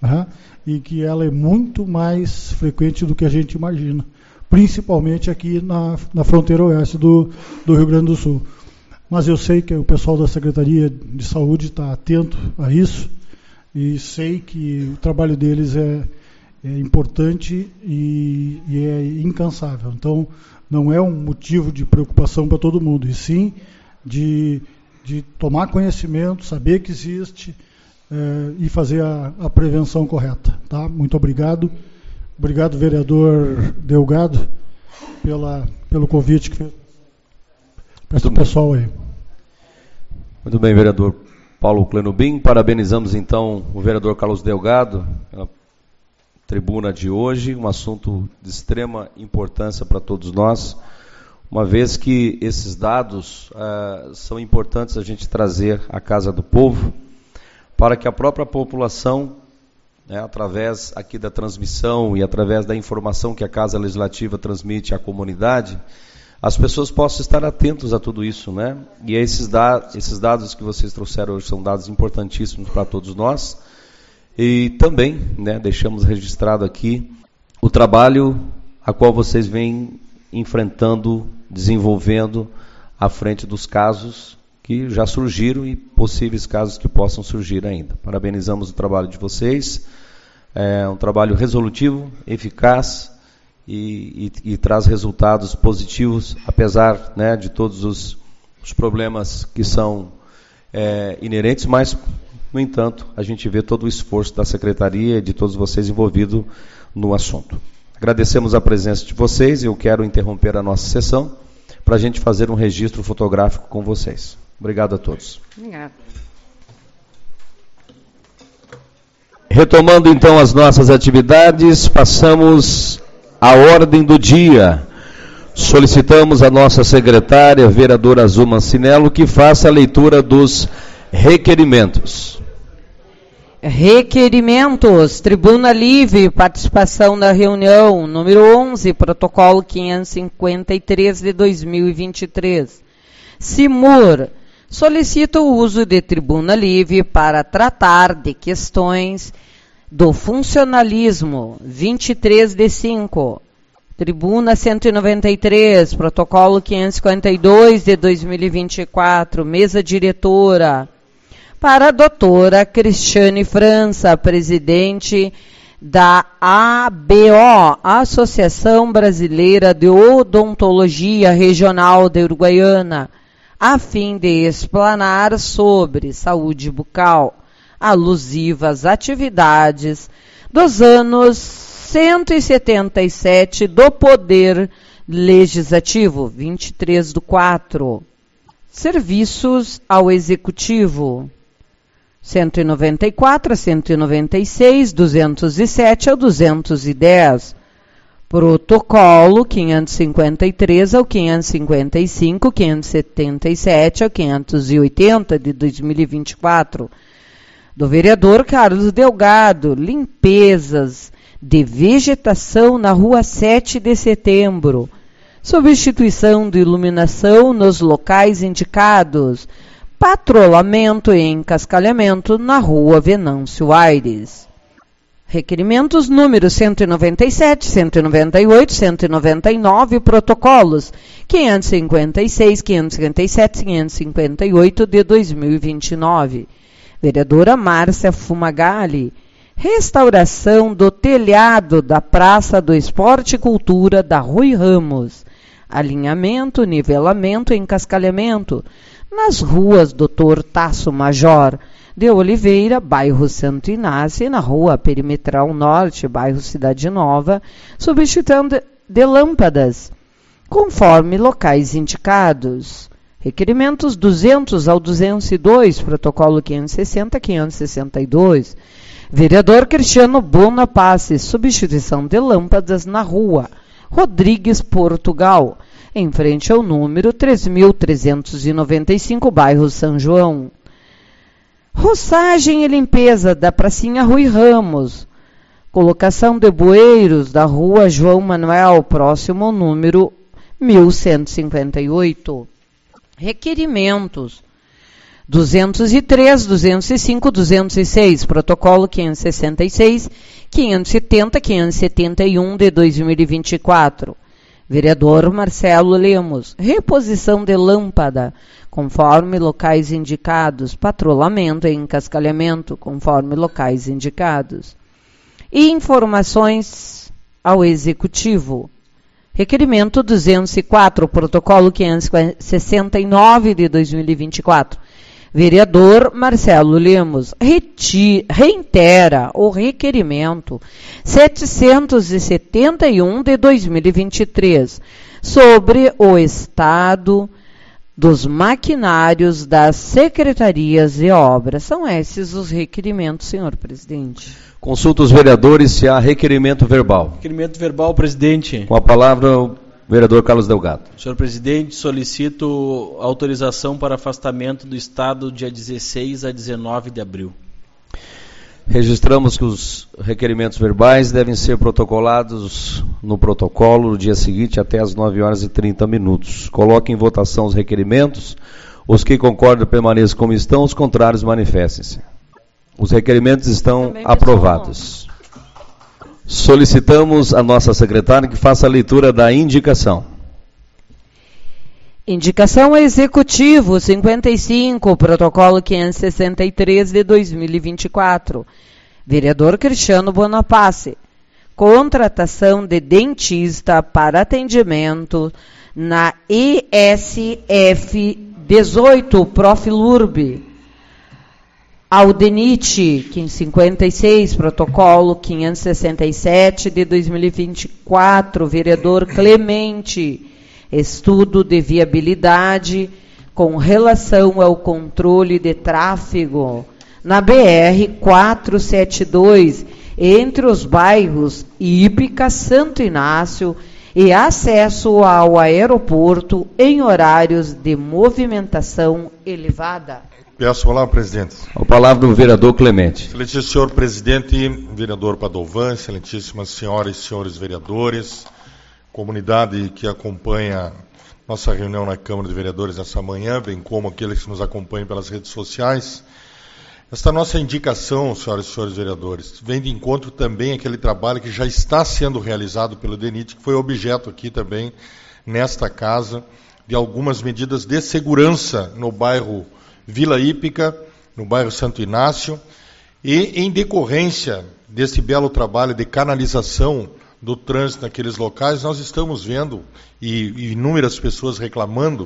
né? E que ela é muito mais frequente do que a gente imagina, principalmente aqui na, na fronteira oeste do, do Rio Grande do Sul. Mas eu sei que o pessoal da Secretaria de Saúde está atento a isso e sei que o trabalho deles é, é importante e, e é incansável. Então, não é um motivo de preocupação para todo mundo, e sim de, de tomar conhecimento, saber que existe é, e fazer a, a prevenção correta. Tá? Muito obrigado. Obrigado, vereador Delgado, pela, pelo convite que fez para o pessoal aí. Muito bem, vereador Paulo Clenubim. Parabenizamos, então, o vereador Carlos Delgado pela tribuna de hoje, um assunto de extrema importância para todos nós, uma vez que esses dados uh, são importantes a gente trazer à Casa do Povo, para que a própria população, né, através aqui da transmissão e através da informação que a Casa Legislativa transmite à comunidade, as pessoas possam estar atentos a tudo isso, né? E esses, da, esses dados que vocês trouxeram hoje são dados importantíssimos para todos nós. E também, né, deixamos registrado aqui o trabalho a qual vocês vêm enfrentando, desenvolvendo à frente dos casos que já surgiram e possíveis casos que possam surgir ainda. Parabenizamos o trabalho de vocês. É um trabalho resolutivo, eficaz, E, e, e traz resultados positivos, apesar, né, de todos os, os problemas que são é, inerentes, mas, no entanto, a gente vê todo o esforço da Secretaria e de todos vocês envolvidos no assunto. Agradecemos a presença de vocês e eu quero interromper a nossa sessão para a gente fazer um registro fotográfico com vocês. Obrigado a todos. Obrigado. Retomando, então, as nossas atividades, passamos a ordem do dia. Solicitamos a nossa secretária, vereadora Azul Mancinello, que faça a leitura dos requerimentos. Requerimentos. Tribuna Livre, participação na reunião, número onze, protocolo quinhentos e cinquenta e três de dois mil e vinte e três. Simur solicita o uso de tribuna livre para tratar de questões do funcionalismo, vinte e três de cinco. Tribuna cento e noventa e três, protocolo quinhentos e cinquenta e dois de dois mil e vinte e quatro, mesa diretora, para a doutora Cristiane França, presidente da A B O, Associação Brasileira de Odontologia Regional de Uruguaiana, a fim de explanar sobre saúde bucal, alusivas atividades dos anos cento e setenta e sete do Poder Legislativo, vinte e três do quatro. Serviços ao Executivo, cento e noventa e quatro a cento e noventa e seis, duzentos e sete a duzentos e dez. Protocolo quinhentos e cinquenta e três ao quinhentos e cinquenta e cinco, quinhentos e setenta e sete ao quinhentos e oitenta de dois mil e vinte e quatro. Do vereador Carlos Delgado, limpezas de vegetação na rua sete de setembro, substituição de iluminação nos locais indicados, patrulhamento e encascalhamento na rua Venâncio Aires. Requerimentos número cento e noventa e sete, cento e noventa e oito, cento e noventa e nove, protocolos quinhentos e cinquenta e seis, quinhentos e cinquenta e sete, quinhentos e cinquenta e oito de dois mil e vinte e nove. Vereadora Márcia Fumagalli, restauração do telhado da Praça do Esporte e Cultura da Rui Ramos, alinhamento, nivelamento e encascalhamento nas ruas doutor Tasso Major de Oliveira, bairro Santo Inácio, e na rua Perimetral Norte, bairro Cidade Nova, substituição de, de lâmpadas, conforme locais indicados. Requerimentos duzentos ao duzentos e dois, protocolo quinhentos e sessenta, quinhentos e sessenta e dois. Vereador Cristiano Bonapace, substituição de lâmpadas na rua Rodrigues, Portugal, em frente ao número três mil trezentos e noventa e cinco, bairro São João. Roçagem e limpeza da pracinha Rui Ramos, colocação de bueiros da rua João Manuel, próximo ao número mil cento e cinquenta e oito. Requerimentos duzentos e três, duzentos e cinco, duzentos e seis, protocolo quinhentos e sessenta e seis, quinhentos e setenta, quinhentos e setenta e um de dois mil e vinte e quatro. Vereador Marcelo Lemos, reposição de lâmpada, conforme locais indicados, patrulhamento e encascalhamento, conforme locais indicados. E informações ao Executivo. Requerimento duzentos e quatro, protocolo quinhentos e sessenta e nove de dois mil e vinte e quatro. Vereador Marcelo Lemos reti, reitera o requerimento setecentos e setenta e um de dois mil e vinte e três sobre o estado dos maquinários das secretarias de obras. São esses os requerimentos, senhor presidente. Consulta os vereadores se há requerimento verbal. Requerimento verbal, presidente. Com a palavra o vereador Carlos Delgado. Senhor presidente, solicito autorização para afastamento do estado dia dezesseis a dezenove de abril. Registramos que os requerimentos verbais devem ser protocolados no protocolo no dia seguinte até às nove horas e trinta minutos. Coloque em votação os requerimentos. Os que concordam permaneçam como estão, os contrários manifestem-se. Os requerimentos estão Também aprovados. Solicitamos a nossa secretária que faça a leitura da indicação. Indicação Executivo cinquenta e cinco, protocolo quinhentos e sessenta e três de dois mil e vinte e quatro. Vereador Cristiano Bonapace. Contratação de dentista para atendimento na E S F dezoito Profilurb. Aldenite, cinquenta e seis, protocolo quinhentos e sessenta e sete de dois mil e vinte e quatro, vereador Clemente, estudo de viabilidade com relação ao controle de tráfego na B R quatrocentos e setenta e dois, entre os bairros Ípica, Santo Inácio e acesso ao aeroporto em horários de movimentação elevada. Peço a palavra, presidente. A palavra do vereador Clemente. Excelentíssimo senhor presidente, vereador Padovan, excelentíssimas senhoras e senhores vereadores, comunidade que acompanha nossa reunião na Câmara de Vereadores essa manhã, bem como aqueles que nos acompanham pelas redes sociais. Esta nossa indicação, senhoras e senhores vereadores, vem de encontro também àquele trabalho que já está sendo realizado pelo DENIT, que foi objeto aqui também, nesta casa, de algumas medidas de segurança no bairro Vila Ípica, no bairro Santo Inácio, e em decorrência desse belo trabalho de canalização do trânsito naqueles locais, nós estamos vendo, e, e inúmeras pessoas reclamando,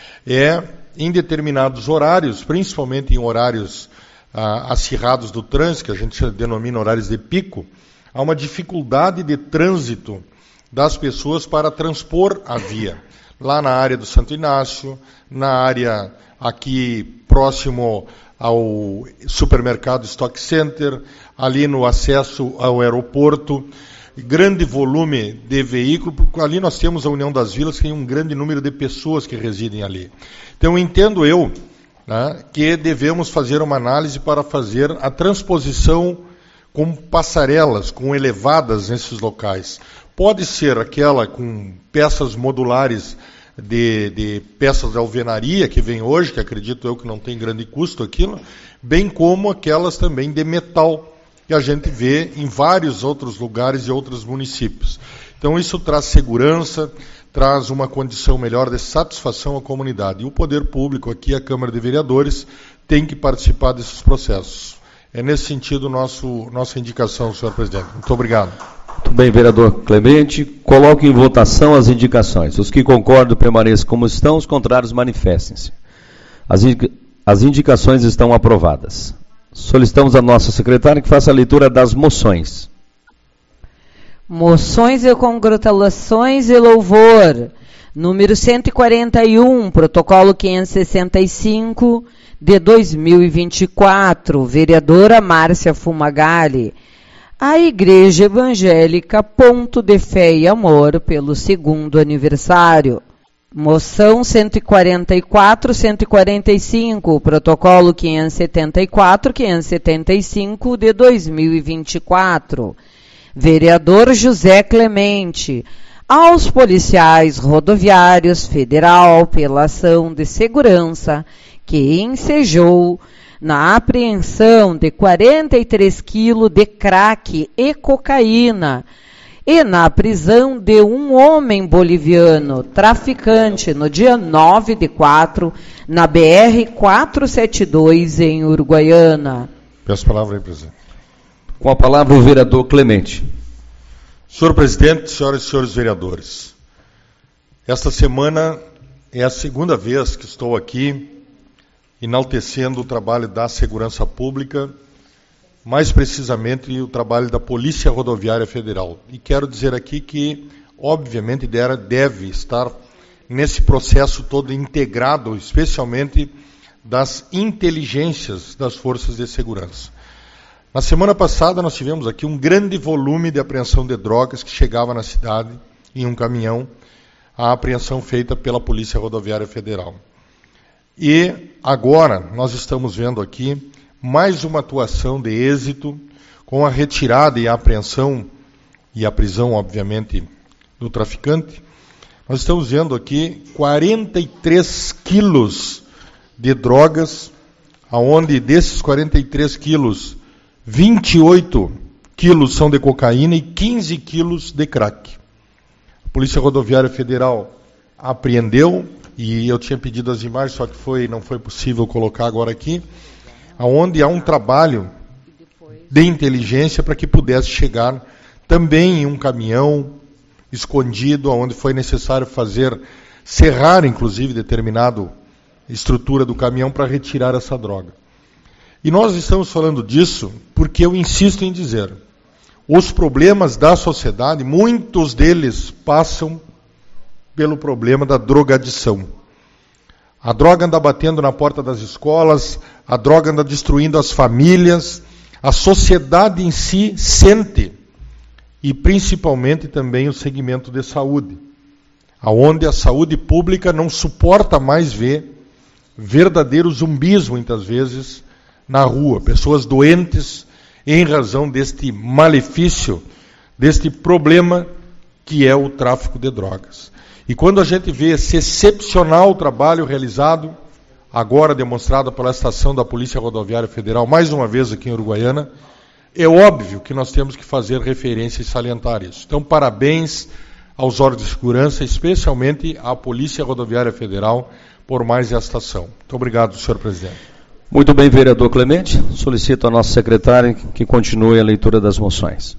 é em determinados horários, principalmente em horários ah, acirrados do trânsito, que a gente denomina horários de pico, há uma dificuldade de trânsito das pessoas para transpor a via. Lá na área do Santo Inácio, na área aqui próximo ao supermercado Stock Center, ali no acesso ao aeroporto, grande volume de veículos, porque ali nós temos a União das Vilas, que tem um grande número de pessoas que residem ali. Então, entendo eu, né, que devemos fazer uma análise para fazer a transposição com passarelas, com elevadas nesses locais. Pode ser aquela com peças modulares de, de peças de alvenaria que vem hoje, que acredito eu que não tem grande custo aquilo, bem como aquelas também de metal, que a gente vê em vários outros lugares e outros municípios. Então isso traz segurança, traz uma condição melhor de satisfação à comunidade. E o poder público aqui, a Câmara de Vereadores, tem que participar desses processos. É nesse sentido nosso, nossa indicação, senhor presidente. Muito obrigado. Muito bem, vereador Clemente. Coloque em votação as indicações. Os que concordam permaneçam como estão, os contrários manifestem-se. As, indica- as indicações estão aprovadas. Solicitamos a nossa secretária que faça a leitura das moções. Moções e congratulações e louvor. Número cento e quarenta e um, protocolo quinhentos e sessenta e cinco, de dois mil e vinte e quatro, vereadora Márcia Fumagalli. A Igreja Evangélica Ponto de Fé e Amor pelo segundo aniversário. Moção cento e quarenta e quatro, cento e quarenta e cinco, protocolo quinhentos e setenta e quatro, quinhentos e setenta e cinco de dois mil e vinte e quatro. Vereador José Clemente, aos policiais rodoviários federal pela ação de segurança que ensejou na apreensão de quarenta e três quilos de crack e cocaína e na prisão de um homem boliviano, traficante, no dia nove de quatro, na B R quatrocentos e setenta e dois, em Uruguaiana. Peço a palavra aí, presidente. Com a palavra o vereador Clemente. Senhor presidente, senhoras e senhores vereadores, esta semana é a segunda vez que estou aqui enaltecendo o trabalho da segurança pública, mais precisamente o trabalho da Polícia Rodoviária Federal. E quero dizer aqui que, obviamente, deve estar nesse processo todo integrado, especialmente das inteligências das forças de segurança. Na semana passada nós tivemos aqui um grande volume de apreensão de drogas que chegava na cidade em um caminhão, a apreensão feita pela Polícia Rodoviária Federal. E agora nós estamos vendo aqui mais uma atuação de êxito com a retirada e a apreensão e a prisão, obviamente, do traficante. Nós estamos vendo aqui quarenta e três quilos de drogas, aonde desses quarenta e três quilos, vinte e oito quilos são de cocaína e quinze quilos de crack. A Polícia Rodoviária Federal apreendeu, e eu tinha pedido as imagens, só que foi, não foi possível colocar agora aqui, aonde há um trabalho de inteligência para que pudesse chegar também em um caminhão escondido, onde foi necessário fazer, serrar inclusive determinado estrutura do caminhão para retirar essa droga. E nós estamos falando disso porque eu insisto em dizer, os problemas da sociedade, muitos deles passam pelo problema da drogadição. A droga anda batendo na porta das escolas, a droga anda destruindo as famílias, a sociedade em si sente, e principalmente também o segmento de saúde, aonde a saúde pública não suporta mais ver verdadeiro zumbismo, muitas vezes, na rua, pessoas doentes em razão deste malefício, deste problema que é o tráfico de drogas. E quando a gente vê esse excepcional trabalho realizado, agora demonstrado pela estação da Polícia Rodoviária Federal, mais uma vez aqui em Uruguaiana, é óbvio que nós temos que fazer referência e salientar isso. Então, parabéns aos órgãos de segurança, especialmente à Polícia Rodoviária Federal, por mais esta ação. Muito obrigado, senhor presidente. Muito bem, vereador Clemente. Solicito a nossa secretária que continue a leitura das moções.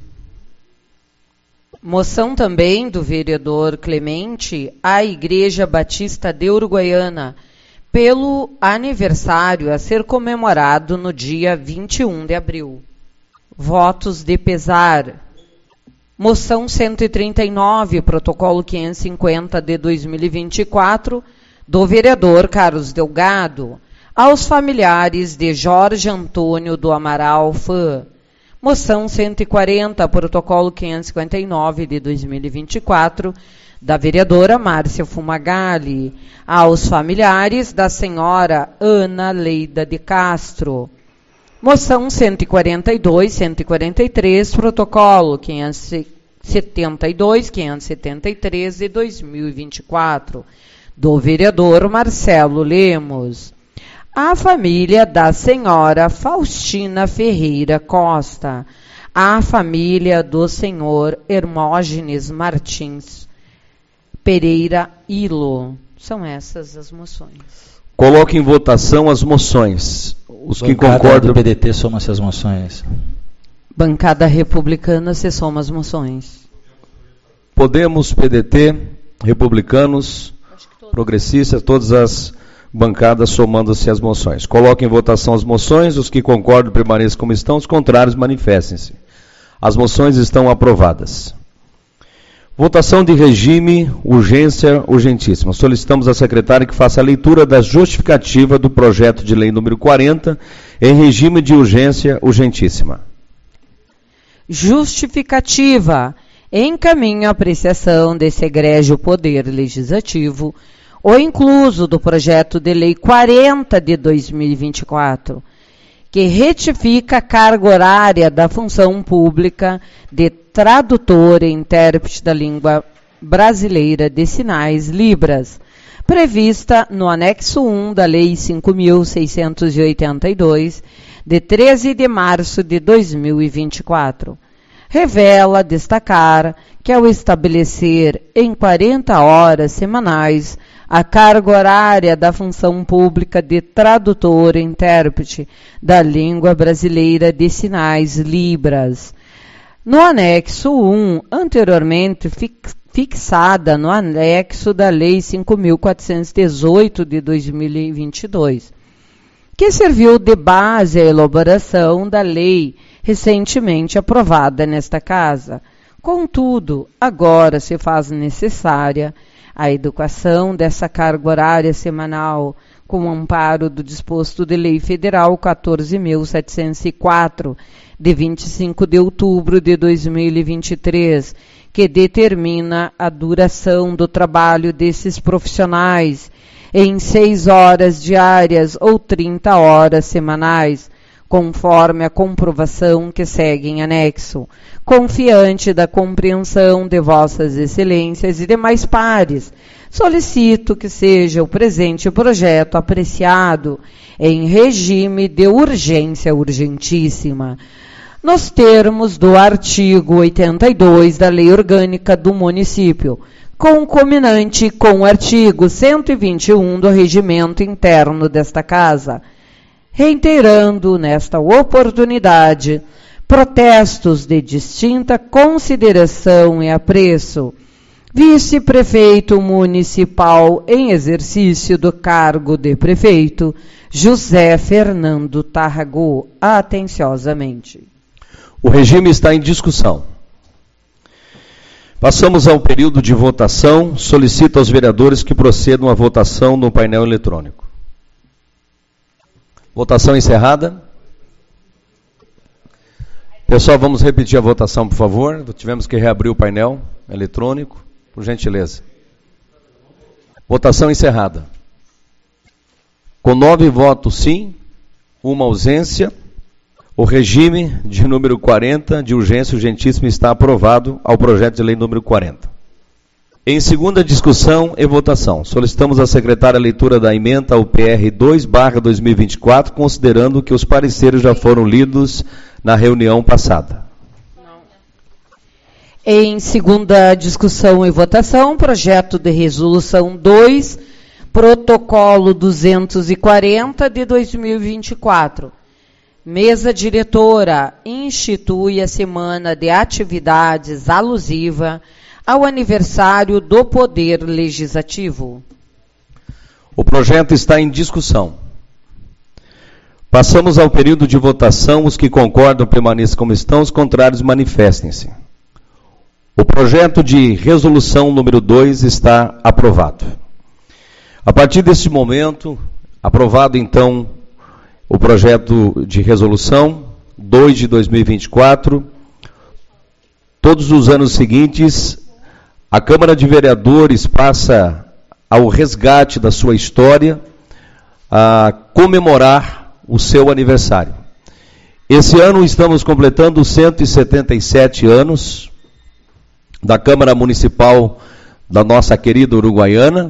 Moção também do vereador Clemente à Igreja Batista de Uruguaiana, pelo aniversário a ser comemorado no dia vinte e um de abril. Votos de pesar. Moção cento e trinta e nove, protocolo quinhentos e cinquenta de dois mil e vinte e quatro, do vereador Carlos Delgado, aos familiares de Jorge Antônio do Amaral Fã. Moção cento e quarenta, protocolo quinhentos e cinquenta e nove de dois mil e vinte e quatro, da vereadora Márcia Fumagalli, aos familiares da senhora Ana Leida de Castro. Moção cento e quarenta e dois, cento e quarenta e três, protocolo quinhentos e setenta e dois, quinhentos e setenta e três de dois mil e vinte e quatro, do vereador Marcelo Lemos. A família da senhora Faustina Ferreira Costa, a família do senhor Hermógenes Martins Pereira Ilo. São essas as moções. Coloque em votação as moções. Os que Bancada concordam... do P D T soma-se as moções. Bancada republicana se soma as moções. Podemos, P D T, republicanos, progressistas, todas as bancadas somando-se às moções. Coloque em votação as moções. Os que concordam permaneçam como estão, os contrários manifestem-se. As moções estão aprovadas. Votação de regime, urgência, urgentíssima. Solicitamos à secretária que faça a leitura da justificativa do projeto de lei número quarenta, em regime de urgência urgentíssima. Justificativa. Encaminho a apreciação desse egrégio Poder Legislativo o incluso do projeto de lei quarenta de dois mil e vinte e quatro, que retifica a carga horária da função pública de tradutor e intérprete da língua brasileira de sinais, Libras, prevista no anexo um da Lei cinco mil seiscentos e oitenta e dois, de treze de março de dois mil e vinte e quatro. Revela destacar que, ao estabelecer em quarenta horas semanais a carga horária da função pública de tradutor e intérprete da língua brasileira de sinais Libras, no anexo um, anteriormente fixada no anexo da Lei cinco mil quatrocentos e dezoito de dois mil e vinte e dois, que serviu de base à elaboração da lei recentemente aprovada nesta Casa. Contudo, agora se faz necessária a educação dessa carga horária semanal com o amparo do disposto de Lei Federal quatorze mil setecentos e quatro, de vinte e cinco de outubro de dois mil e vinte e três, que determina a duração do trabalho desses profissionais em seis horas diárias ou trinta horas semanais, conforme a comprovação que segue em anexo, confiante da compreensão de vossas excelências e demais pares, solicito que seja o presente projeto apreciado em regime de urgência urgentíssima, nos termos do artigo oitenta e dois da Lei Orgânica do Município, concomitante com o artigo cento e vinte e um do Regimento Interno desta Casa, reiterando nesta oportunidade protestos de distinta consideração e apreço. Vice-prefeito municipal em exercício do cargo de prefeito, José Fernando Tarragó, atenciosamente. O regime está em discussão. Passamos ao período de votação. Solicito aos vereadores que procedam à votação no painel eletrônico. Votação encerrada. Pessoal, vamos repetir a votação, por favor. Tivemos que reabrir o painel eletrônico, por gentileza. Votação encerrada. Com nove votos sim, uma ausência, o regime de número quarenta, de urgência urgentíssima, está aprovado ao projeto de lei número quarenta. Em segunda discussão e votação, solicitamos à secretária a leitura da emenda ao P R dois barra dois mil e vinte e quatro, considerando que os pareceres já foram lidos na reunião passada. Em segunda discussão e votação, projeto de resolução dois, protocolo duzentos e quarenta de dois mil e vinte e quatro. Mesa diretora institui a semana de atividades alusiva ao aniversário do Poder Legislativo. O projeto está em discussão. Passamos ao período de votação. Os que concordam permaneçam como estão, os contrários manifestem-se. O projeto de resolução número dois está aprovado. A partir deste momento, aprovado então o projeto de resolução dois de dois mil e vinte e quatro, todos os anos seguintes, a Câmara de Vereadores passa ao resgate da sua história, a comemorar o seu aniversário. Esse ano estamos completando cento e setenta e sete anos da Câmara Municipal da nossa querida Uruguaiana,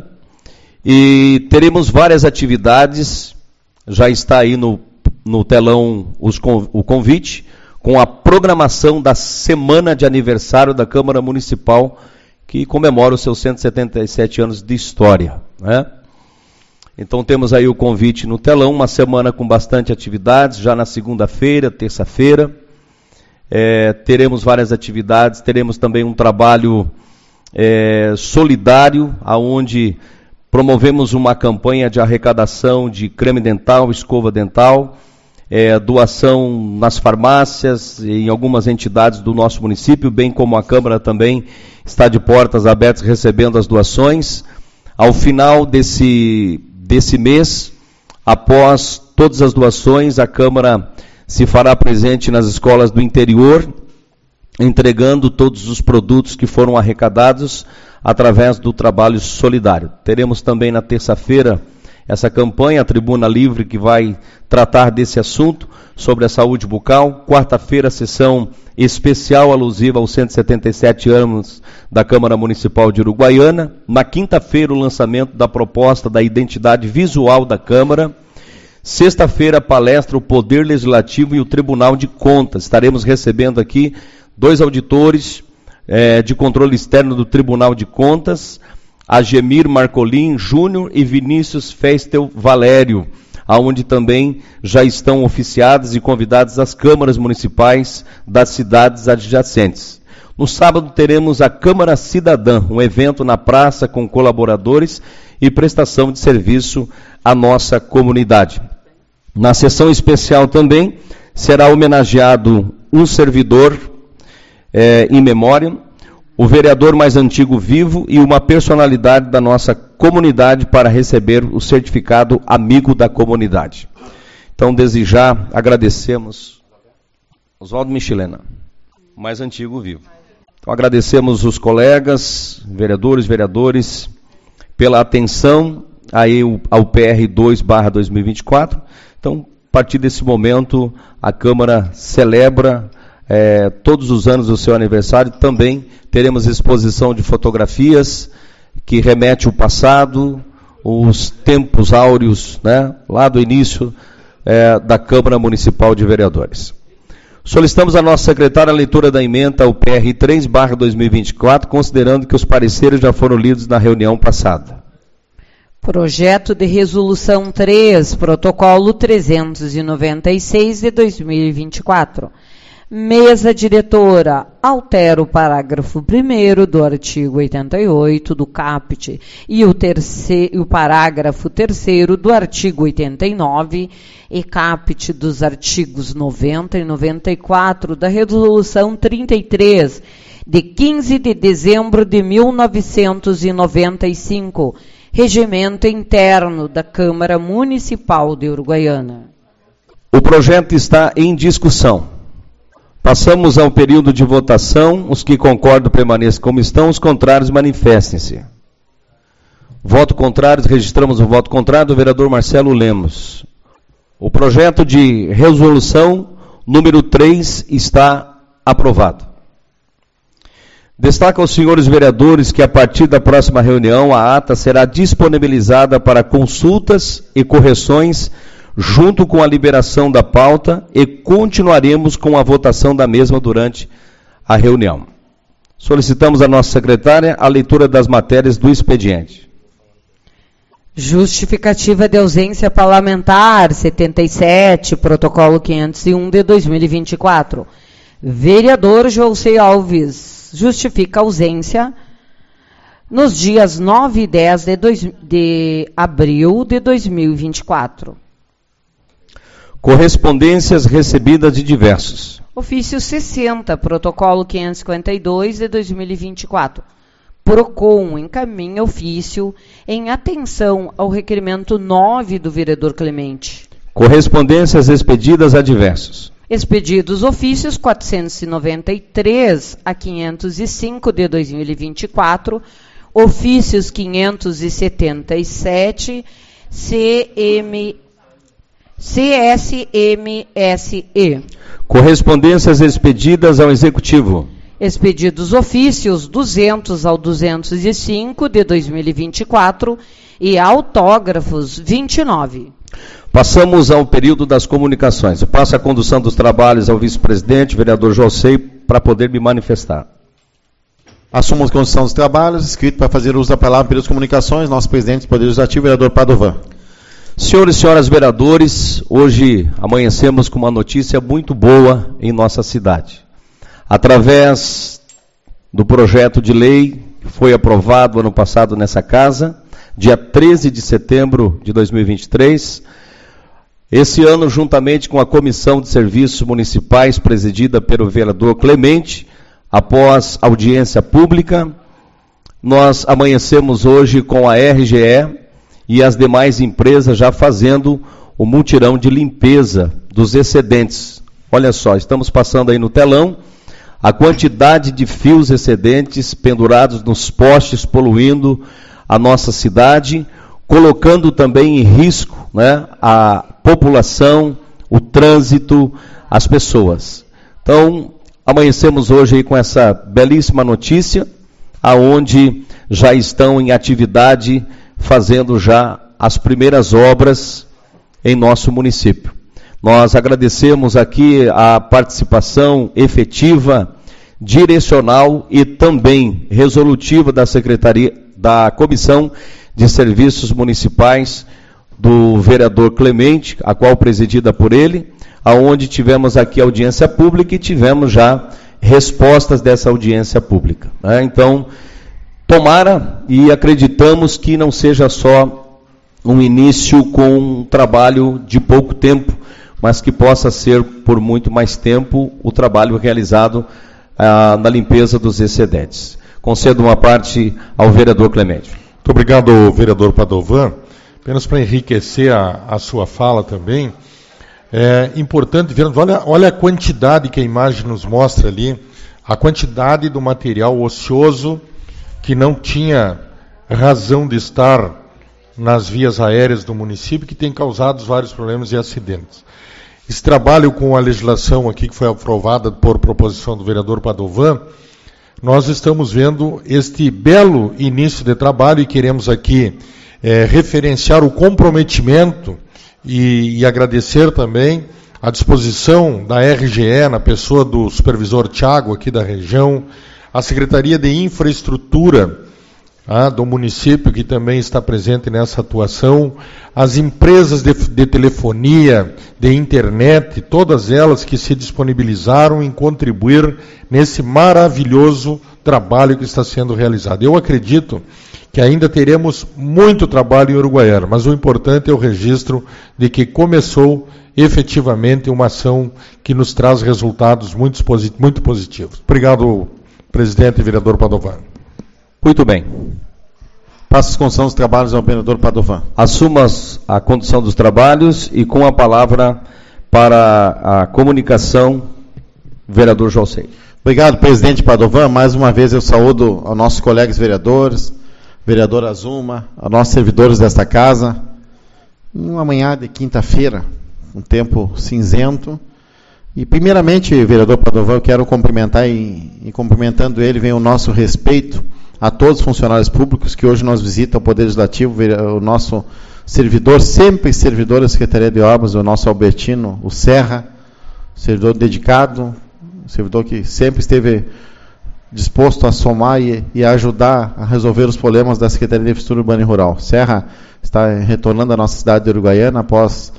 e teremos várias atividades. Já está aí no, no telão os, o convite, com a programação da semana de aniversário da Câmara Municipal, que comemora os seus cento e setenta e sete anos de história, né? Então temos aí o convite no telão, uma semana com bastante atividades, já na segunda-feira, terça-feira, é, teremos várias atividades, teremos também um trabalho é, solidário, onde promovemos uma campanha de arrecadação de creme dental, escova dental, é, doação nas farmácias e em algumas entidades do nosso município, bem como a Câmara também está de portas abertas recebendo as doações. Ao final desse, desse mês, após todas as doações, a Câmara se fará presente nas escolas do interior, entregando todos os produtos que foram arrecadados através do trabalho solidário. Teremos também na terça-feira essa campanha, a Tribuna Livre, que vai tratar desse assunto, sobre a saúde bucal. Quarta-feira, sessão especial alusiva aos cento e setenta e sete anos da Câmara Municipal de Uruguaiana. Na quinta-feira, o lançamento da proposta da identidade visual da Câmara. Sexta-feira, a palestra O Poder Legislativo e o Tribunal de Contas. Estaremos recebendo aqui dois auditores é, de controle externo do Tribunal de Contas, Agemir Marcolin Júnior e Vinícius Festel Valério, aonde também já estão oficiadas e convidadas as câmaras municipais das cidades adjacentes. No sábado teremos a Câmara Cidadã, um evento na praça com colaboradores e prestação de serviço à nossa comunidade. Na sessão especial também será homenageado um servidor é, em memória, o vereador mais antigo vivo e uma personalidade da nossa comunidade para receber o certificado Amigo da Comunidade. Então, desde já, agradecemos Oswaldo Michelena, mais antigo vivo. Então, agradecemos os colegas, vereadores, vereadores, pela atenção aí ao P R dois barra dois mil e vinte e quatro. Então, a partir desse momento, a Câmara celebra é, todos os anos do seu aniversário. Também teremos exposição de fotografias que remete ao passado, os tempos áureos, né, lá do início é, da Câmara Municipal de Vereadores. Solicitamos à nossa secretária a leitura da emenda ao P R três barra dois mil e vinte e quatro, considerando que os pareceres já foram lidos na reunião passada. Projeto de Resolução três, Protocolo trezentos e noventa e seis de dois mil e vinte e quatro. Mesa diretora, altera o parágrafo primeiro do artigo oitenta e oito do caput e o, terceiro, o parágrafo terceiro do artigo oitenta e nove e caput dos artigos noventa e noventa e quatro da Resolução trinta e três, de quinze de dezembro de mil novecentos e noventa e cinco, Regimento Interno da Câmara Municipal de Uruguaiana. O projeto está em discussão. Passamos ao período de votação. Os que concordam permaneçam como estão, os contrários manifestem-se. Voto contrário, registramos o voto contrário do vereador Marcelo Lemos. O projeto de resolução número três está aprovado. Destaca aos senhores vereadores que a partir da próxima reunião a ata será disponibilizada para consultas e correções junto com a liberação da pauta, e continuaremos com a votação da mesma durante a reunião. Solicitamos à nossa secretária a leitura das matérias do expediente. Justificativa de ausência parlamentar, setenta e sete, Protocolo quinhentos e um de dois mil e vinte e quatro. Vereador José Alves justifica ausência nos dias nove e dez de, dois, de abril de dois mil e vinte e quatro. Correspondências recebidas de diversos. Ofício sessenta, Protocolo quinhentos e cinquenta e dois de dois mil e vinte e quatro. PROCON encaminha ofício em atenção ao requerimento nove do vereador Clemente. Correspondências expedidas a diversos. Expedidos ofícios quatrocentos e noventa e três a quinhentos e cinco de dois mil e vinte e quatro, ofícios quinhentos e setenta e sete, C M C S M S E. Correspondências expedidas ao Executivo. Expedidos ofícios duzentos ao duzentos e cinco de dois mil e vinte e quatro e autógrafos vinte e nove. Passamos ao período das comunicações. Eu passo a condução dos trabalhos ao vice-presidente, vereador José, para poder me manifestar. Assumo a condução dos trabalhos, inscrito para fazer uso da palavra no período das comunicações, nosso presidente do Poder Legislativo, vereador Padovan. Senhores e senhoras vereadores, hoje amanhecemos com uma notícia muito boa em nossa cidade. Através do projeto de lei que foi aprovado ano passado nessa casa, dia treze de setembro de dois mil e vinte e três, esse ano, juntamente com a Comissão de Serviços Municipais, presidida pelo vereador Clemente, após audiência pública, nós amanhecemos hoje com a R G E e as demais empresas já fazendo o mutirão de limpeza dos excedentes. Olha só, estamos passando aí no telão a quantidade de fios excedentes pendurados nos postes, poluindo a nossa cidade, colocando também em risco, né, a população, o trânsito, as pessoas. Então, amanhecemos hoje aí com essa belíssima notícia, aonde já estão em atividade, fazendo já as primeiras obras em nosso município. Nós agradecemos aqui a participação efetiva, direcional e também resolutiva da Secretaria, da Comissão de Serviços Municipais do vereador Clemente, a qual presidida por ele, aonde tivemos aqui audiência pública e tivemos já respostas dessa audiência pública, né? Então, tomara e acreditamos que não seja só um início com um trabalho de pouco tempo, mas que possa ser por muito mais tempo o trabalho realizado ah, na limpeza dos excedentes. Concedo uma parte ao vereador Clemente. Muito obrigado, vereador Padovan. Apenas para enriquecer a, a sua fala também, é importante ver, olha, olha a quantidade que a imagem nos mostra ali, a quantidade do material ocioso que não tinha razão de estar nas vias aéreas do município, que tem causado vários problemas e acidentes. Esse trabalho com a legislação aqui, que foi aprovada por proposição do vereador Padovan, nós estamos vendo este belo início de trabalho e queremos aqui é, referenciar o comprometimento e, e agradecer também a disposição da R G E, na pessoa do supervisor Thiago aqui da região, a Secretaria de Infraestrutura ah, do município, que também está presente nessa atuação, as empresas de, de telefonia, de internet, todas elas que se disponibilizaram em contribuir nesse maravilhoso trabalho que está sendo realizado. Eu acredito que ainda teremos muito trabalho em Uruguaiana, mas o importante é o registro de que começou efetivamente uma ação que nos traz resultados muito, muito positivos. Obrigado, presidente e vereador Padovan. Muito bem. Passo a condução dos trabalhos ao vereador Padovan. Assuma a condução dos trabalhos e com a palavra para a comunicação, vereador José. Obrigado, presidente Padovan. Mais uma vez eu saúdo aos nossos colegas vereadores, vereador Azuma, aos nossos servidores desta casa. Em uma manhã de quinta-feira, um tempo cinzento. E primeiramente, vereador Padovan, eu quero cumprimentar e, e cumprimentando ele, vem o nosso respeito a todos os funcionários públicos que hoje nos visitam o Poder Legislativo, o nosso servidor, sempre servidor da Secretaria de Obras, o nosso Albertino, o Serra, servidor dedicado, servidor que sempre esteve disposto a somar e, e a ajudar a resolver os problemas da Secretaria de Infraestrutura Urbana e Rural. Serra está retornando à nossa cidade de Uruguaiana após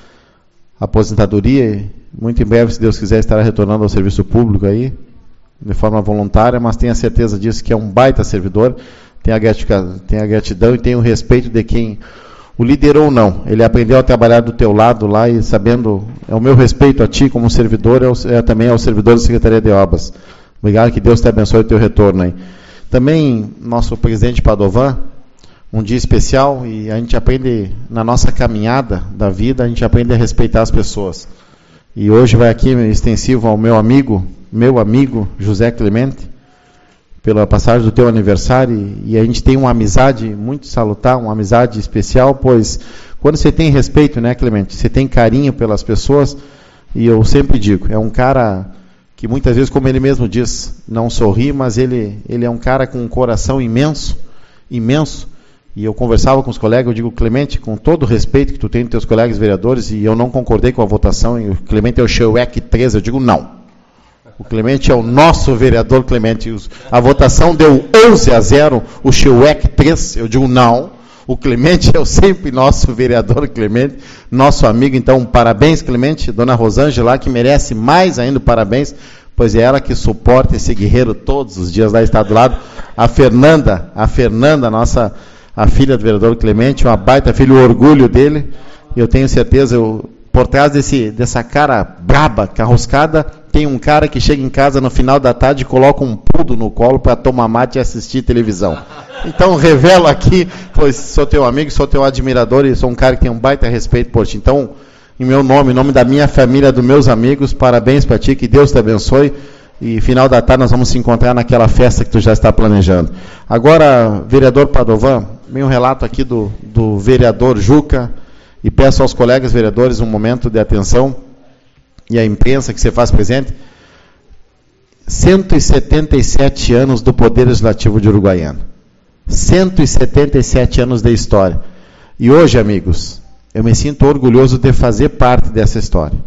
a aposentadoria e muito em breve, se Deus quiser, estará retornando ao serviço público aí, de forma voluntária, mas tenha certeza disso que é um baita servidor, tem a gratidão, tem a gratidão e tem o respeito de quem o liderou ou não. Ele aprendeu a trabalhar do teu lado lá e sabendo, é o meu respeito a ti como servidor, é, é também ao servidor da Secretaria de Obras. Obrigado, que Deus te abençoe o teu retorno aí. Também, nosso presidente Padovan, um dia especial e a gente aprende, na nossa caminhada da vida, a gente aprende a respeitar as pessoas. E hoje vai aqui extensivo ao meu amigo, meu amigo José Clemente, pela passagem do teu aniversário, e, e a gente tem uma amizade muito salutar, uma amizade especial, pois quando você tem respeito, né, Clemente, você tem carinho pelas pessoas, e eu sempre digo, é um cara que muitas vezes, como ele mesmo diz, não sorri, mas ele, ele é um cara com um coração imenso, imenso, e eu conversava com os colegas, eu digo, Clemente, com todo o respeito que tu tem dos teus colegas vereadores, e eu não concordei com a votação, e o Clemente é o Cheuec três, eu digo, não. O Clemente é o nosso vereador Clemente. A votação deu onze a zero, o Cheuec três, eu digo, não. O Clemente é o sempre nosso vereador Clemente, nosso amigo, então, parabéns, Clemente, dona Rosângela, que merece mais ainda parabéns, pois é ela que suporta esse guerreiro todos os dias, lá está do lado. A Fernanda, a Fernanda, nossa... a filha do vereador Clemente, uma baita filha, o orgulho dele, e eu tenho certeza, eu, por trás desse, dessa cara braba, carroscada, tem um cara que chega em casa no final da tarde e coloca um pudo no colo para tomar mate e assistir televisão. Então, revelo aqui, pois sou teu amigo, sou teu admirador e sou um cara que tem um baita respeito por ti. Então, em meu nome, em nome da minha família, dos meus amigos, parabéns para ti, que Deus te abençoe. E final da tarde nós vamos se encontrar naquela festa que tu já está planejando. Agora, vereador Padovan, vem um relato aqui do, do vereador Juca, e peço aos colegas vereadores um momento de atenção, e a imprensa que se faz presente. cento e setenta e sete anos do Poder Legislativo de Uruguaiana. cento e setenta e sete anos de história. E hoje, amigos, eu me sinto orgulhoso de fazer parte dessa história.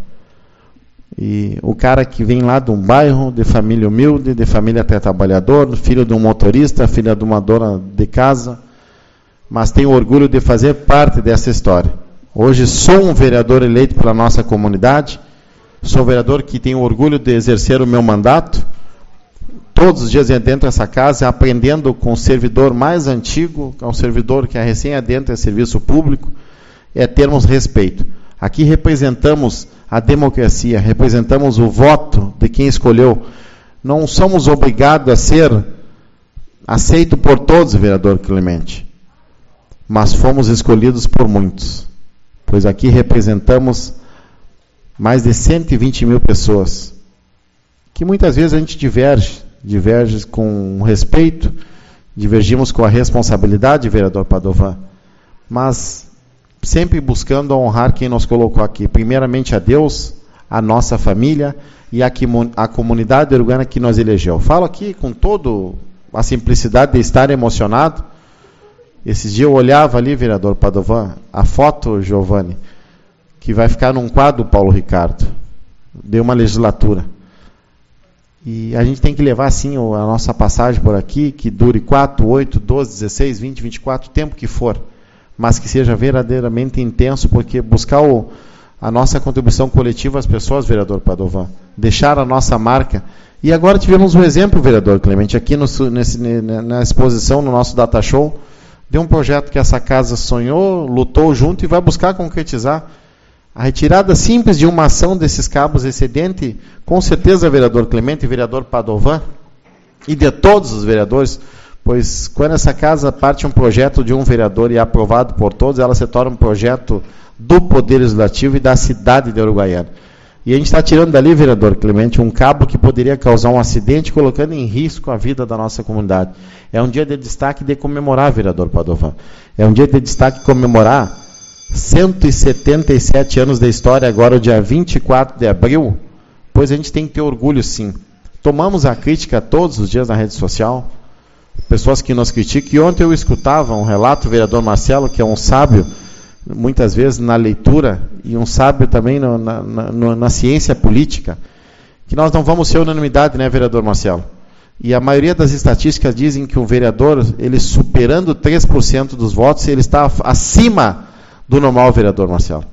E o cara que vem lá de um bairro, de família humilde, de família até trabalhador, filho de um motorista, filha de uma dona de casa, mas tenho orgulho de fazer parte dessa história. Hoje sou um vereador eleito pela nossa comunidade, sou um vereador que tenho orgulho de exercer o meu mandato, todos os dias dentro dessa casa, aprendendo com o servidor mais antigo, com o servidor que é recém-adentra é serviço público, é termos respeito. Aqui representamos a democracia, representamos o voto de quem escolheu. Não somos obrigados a ser aceito por todos, vereador Clemente, mas fomos escolhidos por muitos, pois aqui representamos mais de cento e vinte mil pessoas, que muitas vezes a gente diverge, diverge com respeito, divergimos com a responsabilidade, vereador Padovan, mas sempre buscando honrar quem nos colocou aqui, primeiramente a Deus, a nossa família e a, a comunidade uruguaiana que nos elegeu. Falo aqui com toda a simplicidade de estar emocionado. Esses dias eu olhava ali, vereador Padovan, a foto, Giovanni, que vai ficar num quadro, Paulo Ricardo, de uma legislatura. E a gente tem que levar, assim, a nossa passagem por aqui, que dure quatro, oito, doze, dezesseis, vinte, vinte e quatro, o tempo que for, mas que seja verdadeiramente intenso, porque buscar o, a nossa contribuição coletiva às pessoas, vereador Padovan, deixar a nossa marca. E agora tivemos um exemplo, vereador Clemente, aqui no, nesse, na exposição, no nosso Data Show, de um projeto que essa casa sonhou, lutou junto e vai buscar concretizar. A retirada simples de uma ação desses cabos excedente, com certeza, vereador Clemente e vereador Padovan, e de todos os vereadores, pois quando essa casa parte um projeto de um vereador e é aprovado por todos, ela se torna um projeto do Poder Legislativo e da cidade de Uruguaiana. E a gente está tirando dali, vereador Clemente, um cabo que poderia causar um acidente, colocando em risco a vida da nossa comunidade. É um dia de destaque de comemorar, vereador Padovan. É um dia de destaque de comemorar cento e setenta e sete anos da história, agora o dia vinte e quatro de abril, pois a gente tem que ter orgulho, sim. Tomamos a crítica todos os dias na rede social, pessoas que nos criticam, e ontem eu escutava um relato, o vereador Marcelo, que é um sábio, muitas vezes na leitura, e um sábio também no, na, na, na ciência política, que nós não vamos ser unanimidade, né, vereador Marcelo? E a maioria das estatísticas dizem que o vereador, ele superando três por cento dos votos, ele está acima do normal, vereador Marcelo.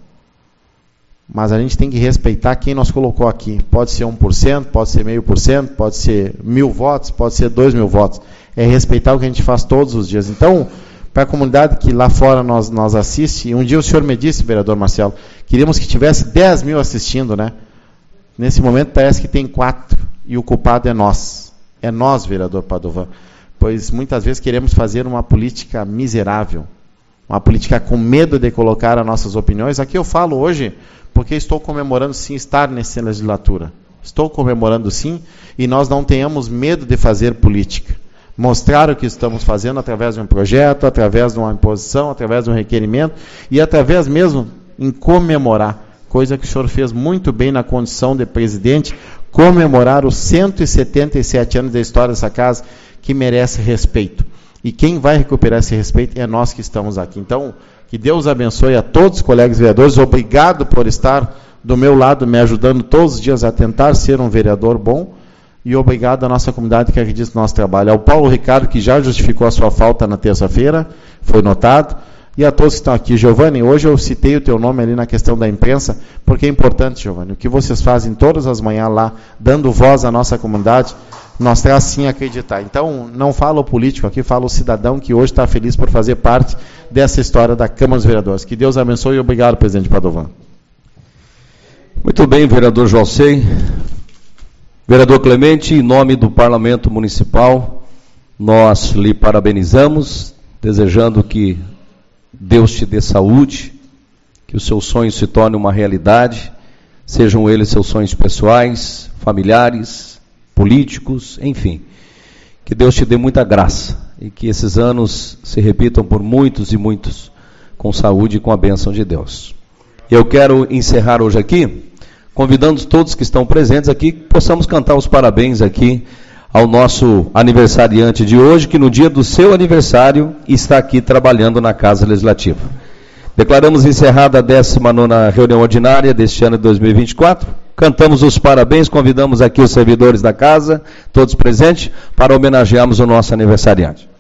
Mas a gente tem que respeitar quem nos colocou aqui. Pode ser um por cento, pode ser meio por cento, pode ser mil votos, pode ser dois mil votos. É respeitar o que a gente faz todos os dias. Então, para a comunidade que lá fora nós, nós assiste, um dia o senhor me disse, vereador Marcelo, queríamos que tivesse dez mil assistindo, né? Nesse momento parece que tem quatro, e o culpado é nós. É nós, vereador Padovan. Pois muitas vezes queremos fazer uma política miserável, uma política com medo de colocar as nossas opiniões. Aqui eu falo hoje porque estou comemorando sim estar nessa legislatura. Estou comemorando sim, e nós não tenhamos medo de fazer política. Mostrar o que estamos fazendo através de um projeto, através de uma imposição, através de um requerimento, e através mesmo em comemorar, coisa que o senhor fez muito bem na condição de presidente, comemorar os cento e setenta e sete anos da história dessa casa, que merece respeito. E quem vai recuperar esse respeito é nós que estamos aqui. Então, que Deus abençoe a todos os colegas vereadores. Obrigado por estar do meu lado, me ajudando todos os dias a tentar ser um vereador bom. E obrigado à nossa comunidade que acredita no nosso trabalho. Ao Paulo Ricardo, que já justificou a sua falta na terça-feira, foi notado. E a todos que estão aqui. Giovanni, hoje eu citei o teu nome ali na questão da imprensa, porque é importante, Giovanni, o que vocês fazem todas as manhãs lá, dando voz à nossa comunidade, nós traz sim a acreditar. Então, não fala o político aqui, fala o cidadão que hoje está feliz por fazer parte dessa história da Câmara dos Vereadores. Que Deus abençoe e obrigado, presidente Padovan. Muito bem, vereador José. Vereador Clemente, em nome do Parlamento Municipal, nós lhe parabenizamos, desejando que Deus te dê saúde, que os seus sonhos se tornem uma realidade, sejam eles seus sonhos pessoais, familiares, políticos, enfim. Que Deus te dê muita graça e que esses anos se repitam por muitos e muitos, com saúde e com a bênção de Deus. Eu quero encerrar hoje aqui convidando todos que estão presentes aqui, que possamos cantar os parabéns aqui ao nosso aniversariante de hoje, que no dia do seu aniversário está aqui trabalhando na Casa Legislativa. Declaramos encerrada a décima nona reunião ordinária deste ano de dois mil e vinte e quatro. Cantamos os parabéns, convidamos aqui os servidores da casa, todos presentes, para homenagearmos o nosso aniversariante.